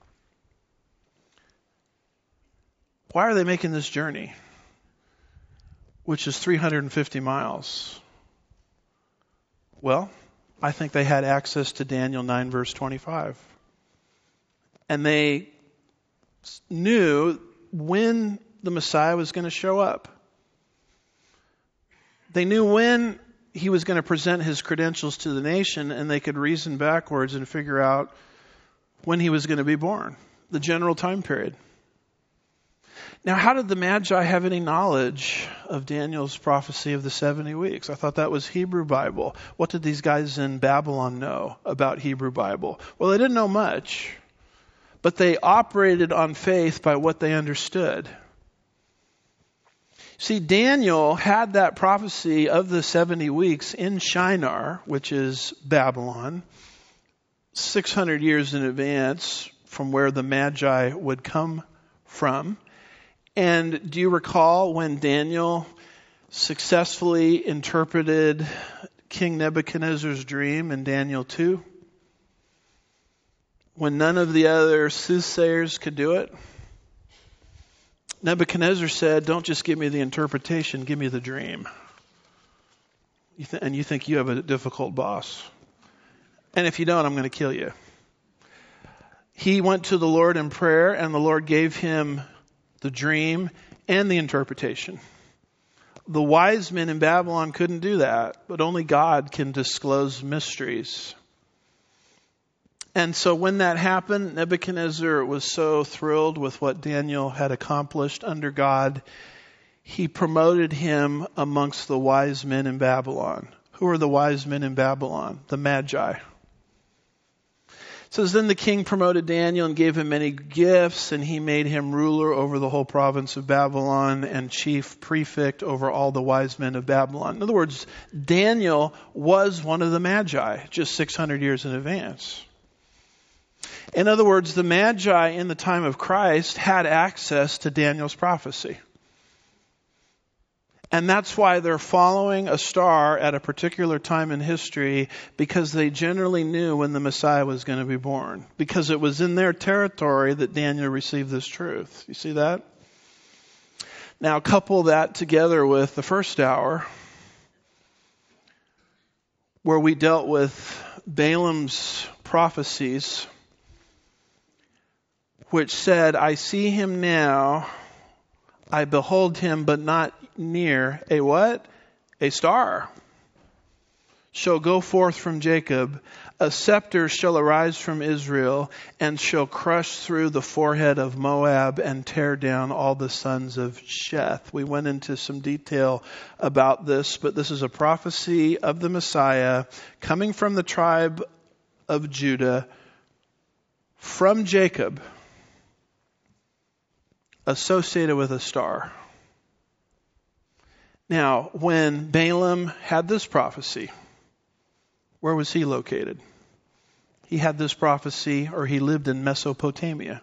Why are they making this journey, which is three hundred fifty miles? Well, I think they had access to Daniel nine, verse twenty-five. And they knew when the Messiah was going to show up. They knew when he was going to present his credentials to the nation, and they could reason backwards and figure out when he was going to be born, the general time period. Now, how did the Magi have any knowledge of Daniel's prophecy of the seventy weeks? I thought that was Hebrew Bible. What did these guys in Babylon know about Hebrew Bible? Well, they didn't know much, but they operated on faith by what they understood. See, Daniel had that prophecy of the seventy weeks in Shinar, which is Babylon, six hundred years in advance from where the Magi would come from. And do you recall when Daniel successfully interpreted King Nebuchadnezzar's dream in Daniel two? When none of the other soothsayers could do it? Nebuchadnezzar said, don't just give me the interpretation, give me the dream. You th- and you think you have a difficult boss. And if you don't, I'm going to kill you. He went to the Lord in prayer, and the Lord gave him the dream and the interpretation. The wise men in Babylon couldn't do that, but only God can disclose mysteries. And so when that happened, Nebuchadnezzar was so thrilled with what Daniel had accomplished under God, he promoted him amongst the wise men in Babylon. Who are the wise men in Babylon? The Magi. It says, then the king promoted Daniel and gave him many gifts, and he made him ruler over the whole province of Babylon and chief prefect over all the wise men of Babylon. In other words, Daniel was one of the Magi, just six hundred years in advance. In other words, the Magi in the time of Christ had access to Daniel's prophecy. And that's why they're following a star at a particular time in history, because they generally knew when the Messiah was going to be born. Because it was in their territory that Daniel received this truth. You see that? Now couple that together with the first hour, where we dealt with Balaam's prophecies, which said, I see him now, I behold him, but not near. A what? A star shall go forth from Jacob. A scepter shall arise from Israel, and shall crush through the forehead of Moab and tear down all the sons of Sheth. We went into some detail about this, but this is a prophecy of the Messiah coming from the tribe of Judah, from Jacob, associated with a star. Now, when Balaam had this prophecy, where was he located? He had this prophecy, or he lived in Mesopotamia.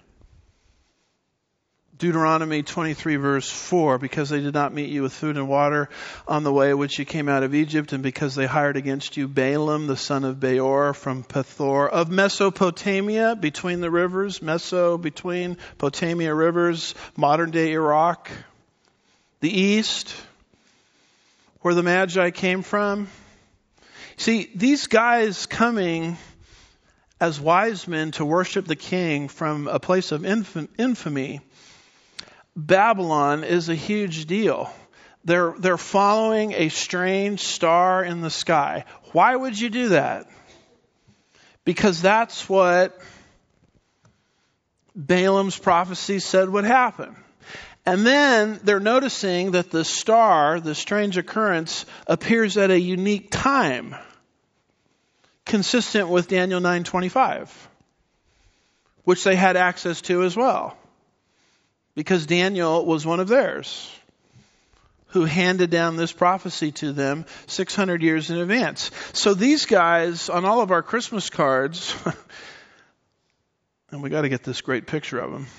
Deuteronomy twenty-three verse four, because they did not meet you with food and water on the way which you came out of Egypt, and because they hired against you Balaam, the son of Beor, from Pethor of Mesopotamia, between the rivers, Meso, between Potamia rivers, modern day Iraq, the east, where the Magi came from. See, these guys coming as wise men to worship the king from a place of infamy, Babylon, is a huge deal. They're, they're following a strange star in the sky. Why would you do that? Because that's what Balaam's prophecy said would happen. And then they're noticing that the star, the strange occurrence, appears at a unique time, consistent with Daniel nine twenty-five, which they had access to as well, because Daniel was one of theirs who handed down this prophecy to them six hundred years in advance. So these guys, on all of our Christmas cards, and we got to get this great picture of them.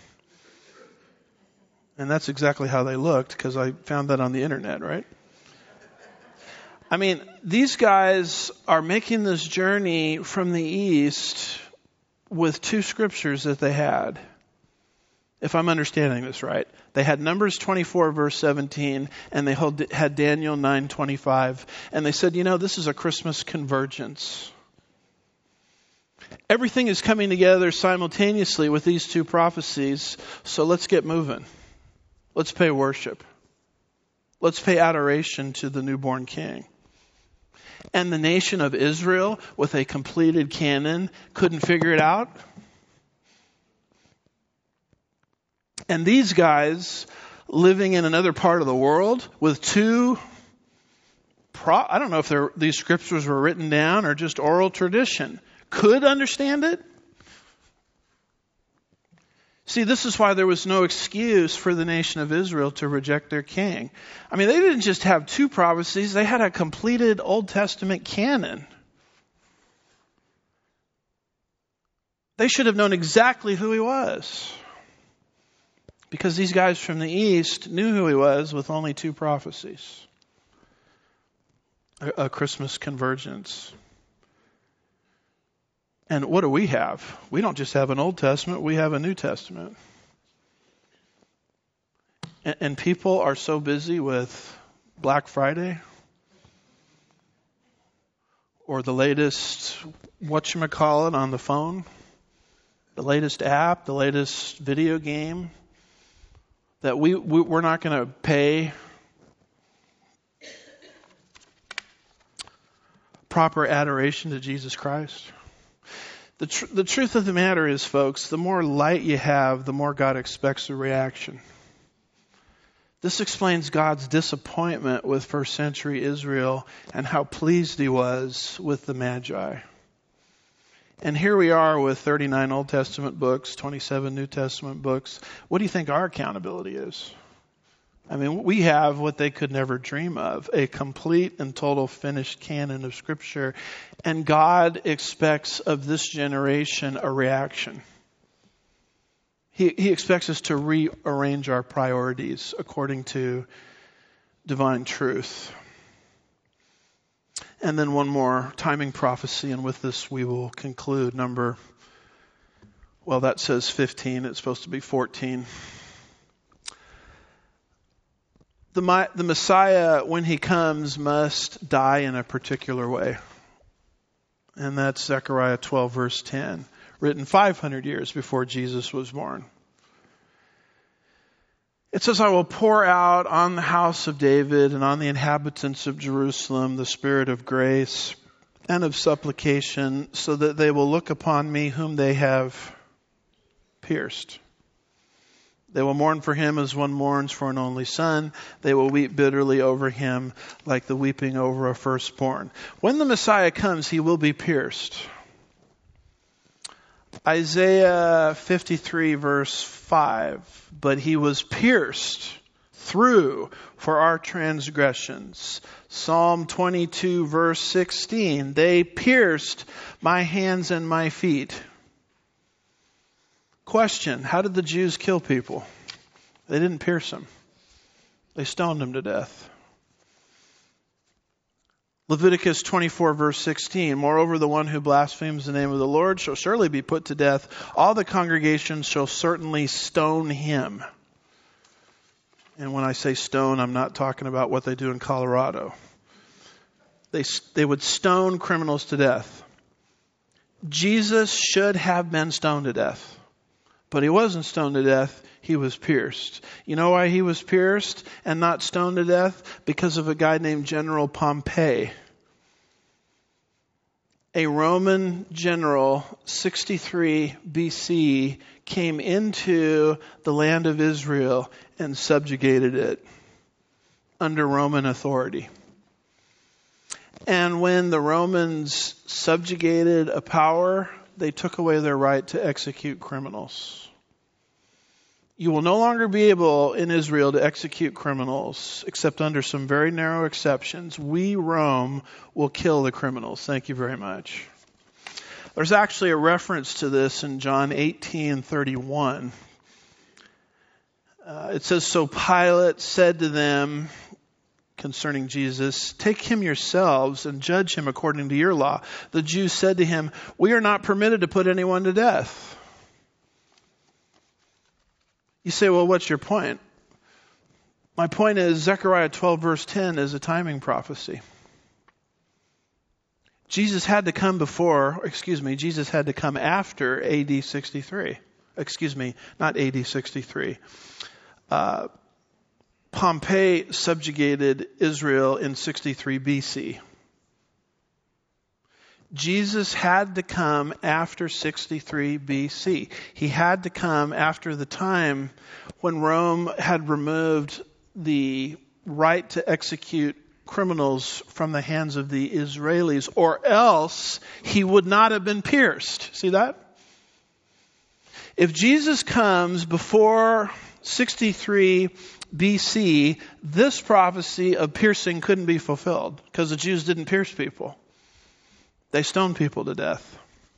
And that's exactly how they looked, because I found that on the internet, right? I mean, these guys are making this journey from the east with two scriptures that they had. If I'm understanding this right. They had Numbers twenty-four verse seventeen, and they had Daniel nine twenty-five. And they said, you know, this is a Christmas convergence. Everything is coming together simultaneously with these two prophecies, so let's get moving. Let's pay worship. Let's pay adoration to the newborn king. And the nation of Israel, with a completed canon, couldn't figure it out. And these guys, living in another part of the world with two, pro- I don't know if these scriptures were written down or just oral tradition, could understand it. See, this is why there was no excuse for the nation of Israel to reject their king. I mean, they didn't just have two prophecies, they had a completed Old Testament canon. They should have known exactly who he was, because these guys from the east knew who he was with only two prophecies. A, a Christmas convergence. And what do we have? We don't just have an Old Testament, we have a New Testament. And, and people are so busy with Black Friday or the latest whatchamacallit on the phone, the latest app, the latest video game, that we, we we're not going to pay proper adoration to Jesus Christ. The, tr- the truth of the matter is, folks, the more light you have, the more God expects a reaction. This explains God's disappointment with first century Israel and how pleased he was with the Magi. And here we are with thirty-nine Old Testament books, twenty-seven New Testament books. What do you think our accountability is? I mean, we have what they could never dream of, a complete and total finished canon of Scripture. And God expects of this generation a reaction. He, he expects us to rearrange our priorities according to divine truth. And then one more timing prophecy, and with this we will conclude. Number, well, that says fifteen. It's supposed to be fourteen. The, the Messiah, when he comes, must die in a particular way. And that's Zechariah twelve, verse ten, written five hundred years before Jesus was born. It says, I will pour out on the house of David and on the inhabitants of Jerusalem the spirit of grace and of supplication, so that they will look upon me whom they have pierced. They will mourn for him as one mourns for an only son. They will weep bitterly over him like the weeping over a firstborn. When the Messiah comes, he will be pierced. Isaiah fifty-three, verse five, but he was pierced through for our transgressions. Psalm twenty-two, verse sixteen, they pierced my hands and my feet. Question, how did the Jews kill people? They didn't pierce them. They stoned them to death. Leviticus twenty-four, verse sixteen, moreover, the one who blasphemes the name of the Lord shall surely be put to death. All the congregation shall certainly stone him. And when I say stone, I'm not talking about what they do in Colorado. They, they would stone criminals to death. Jesus should have been stoned to death. But he wasn't stoned to death. He was pierced. You know why he was pierced and not stoned to death? Because of a guy named General Pompey. A Roman general, sixty-three B C, came into the land of Israel and subjugated it under Roman authority. And when the Romans subjugated a power, they took away their right to execute criminals. You will no longer be able in Israel to execute criminals, except under some very narrow exceptions. We, Rome, will kill the criminals. Thank you very much. There's actually a reference to this in John eighteen thirty-one. Uh, it says, so Pilate said to them concerning Jesus, take him yourselves and judge him according to your law. The Jews said to him, we are not permitted to put anyone to death. You say, well, what's your point? My point is Zechariah twelve, verse ten is a timing prophecy. Jesus had to come before, excuse me, Jesus had to come after A D sixty-three. Excuse me, not A D sixty-three. Uh, Pompey subjugated Israel in sixty-three B C. Jesus had to come after sixty-three B C. He had to come after the time when Rome had removed the right to execute criminals from the hands of the Israelis, or else he would not have been pierced. See that? If Jesus comes before sixty-three B C, this prophecy of piercing couldn't be fulfilled because the Jews didn't pierce people. They stoned people to death.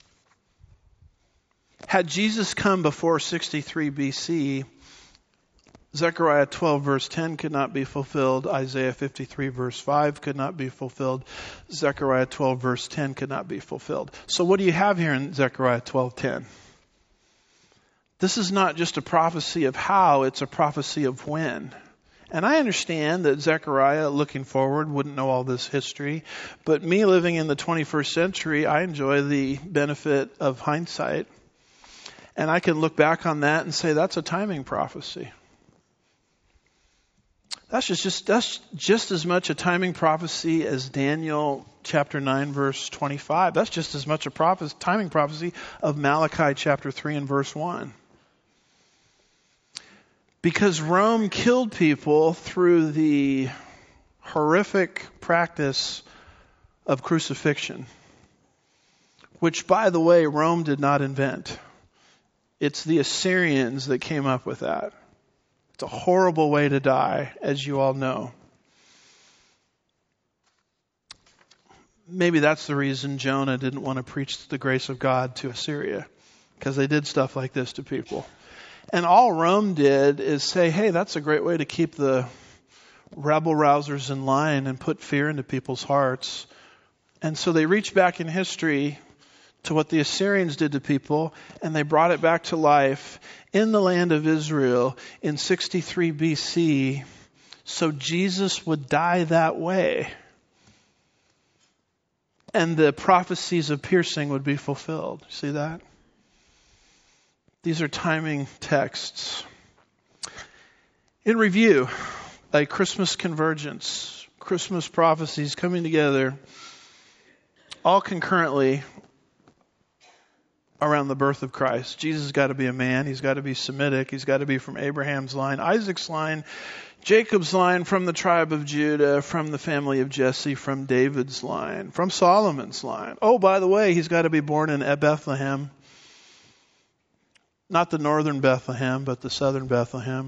Had Jesus come before sixty-three B C, Zechariah twelve verse ten could not be fulfilled. Isaiah fifty-three verse five could not be fulfilled. Zechariah twelve verse ten could not be fulfilled. So what do you have here in Zechariah twelve ten? This is not just a prophecy of how, it's a prophecy of when. And I understand that Zechariah, looking forward, wouldn't know all this history. But me living in the twenty-first century, I enjoy the benefit of hindsight. And I can look back on that and say that's a timing prophecy. That's just, just that's just as much a timing prophecy as Daniel chapter nine verse twenty-five. That's just as much a prophecy, timing prophecy of Malachi chapter three and verse one. Because Rome killed people through the horrific practice of crucifixion. which, by the way, Rome did not invent. It's the Assyrians that came up with that. It's a horrible way to die, as you all know. Maybe that's the reason Jonah didn't want to preach the grace of God to Assyria, because they did stuff like this to people. And all Rome did is say, hey, that's a great way to keep the rebel rousers in line and put fear into people's hearts. And so they reached back in history to what the Assyrians did to people, and they brought it back to life in the land of Israel in sixty-three B C, so Jesus would die that way. And the prophecies of piercing would be fulfilled. See that? These are timing texts. In review, a Christmas convergence, Christmas prophecies coming together all concurrently around the birth of Christ. Jesus has got to be a man. He's got to be Semitic. He's got to be from Abraham's line, Isaac's line, Jacob's line, from the tribe of Judah, from the family of Jesse, from David's line, from Solomon's line. Oh, by the way, he's got to be born in Bethlehem. Not the northern Bethlehem, but the southern Bethlehem.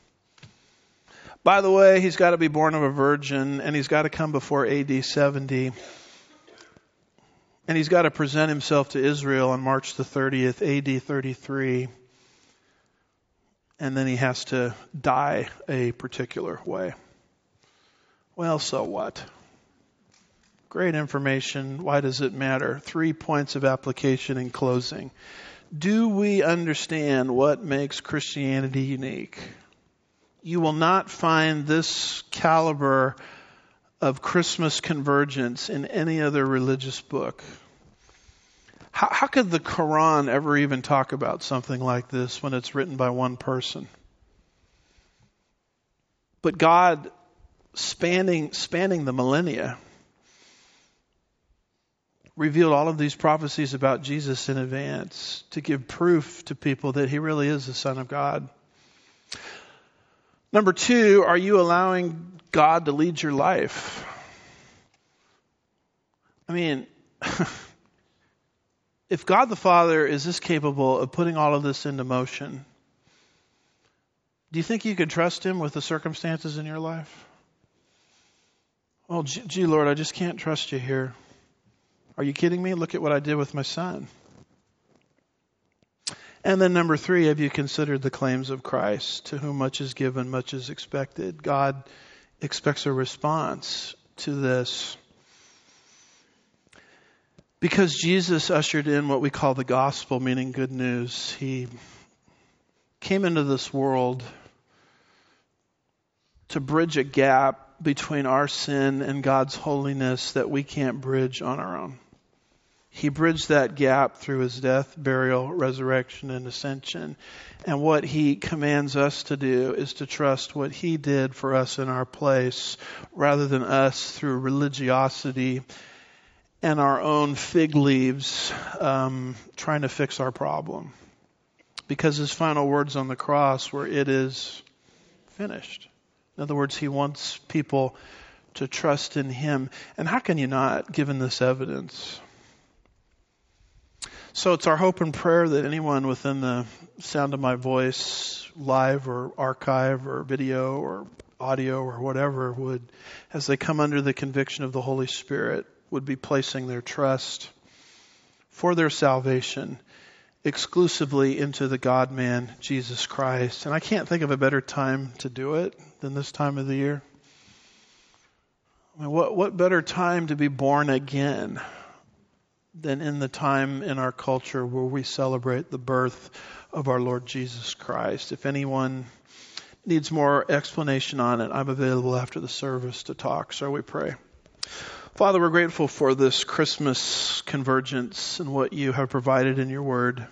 By the way, he's got to be born of a virgin, and he's got to come before A D seventy. And he's got to present himself to Israel on March the thirtieth, A D thirty-three. And then he has to die a particular way. Well, so what? Great information. Why does it matter? Three points of application in closing. Do we understand what makes Christianity unique? You will not find this caliber of Christmas convergence in any other religious book. How, how could the Quran ever even talk about something like this when it's written by one person? But God, spanning, spanning the millennia, revealed all of these prophecies about Jesus in advance to give proof to people that he really is the Son of God. Number two, are you allowing God to lead your life? I mean, if God the Father is this capable of putting all of this into motion, do you think you could trust him with the circumstances in your life? Oh, gee, Lord, I just can't trust you here. Are you kidding me? Look at what I did with my son. And then number three, have you considered the claims of Christ? To whom much is given, much is expected. God expects a response to this. Because Jesus ushered in what we call the gospel, meaning good news. He came into this world to bridge a gap between our sin and God's holiness that we can't bridge on our own. He bridged that gap through his death, burial, resurrection, and ascension. And what he commands us to do is to trust what he did for us in our place, rather than us through religiosity and our own fig leaves um, trying to fix our problem. Because his final words on the cross were, "It is finished." In other words, he wants people to trust in him. And how can you not, given this evidence? So it's our hope and prayer that anyone within the sound of my voice, live or archive or video or audio or whatever, would, as they come under the conviction of the Holy Spirit, would be placing their trust for their salvation exclusively into the God-man, Jesus Christ. And I can't think of a better time to do it than this time of the year. I mean, what, what better time to be born again than in the time in our culture where we celebrate the birth of our Lord Jesus Christ. If anyone needs more explanation on it, I'm available after the service to talk. So we pray. Father, we're grateful for this Christmas convergence and what you have provided in your word.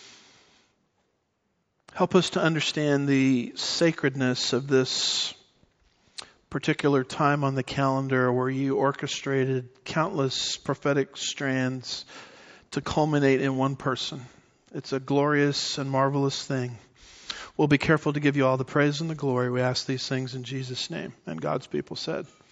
Help us to understand the sacredness of this particular time on the calendar where you orchestrated countless prophetic strands to culminate in one person. It's a glorious and marvelous thing. We'll be careful to give you all the praise and the glory. We ask these things in Jesus' name. And God's people said,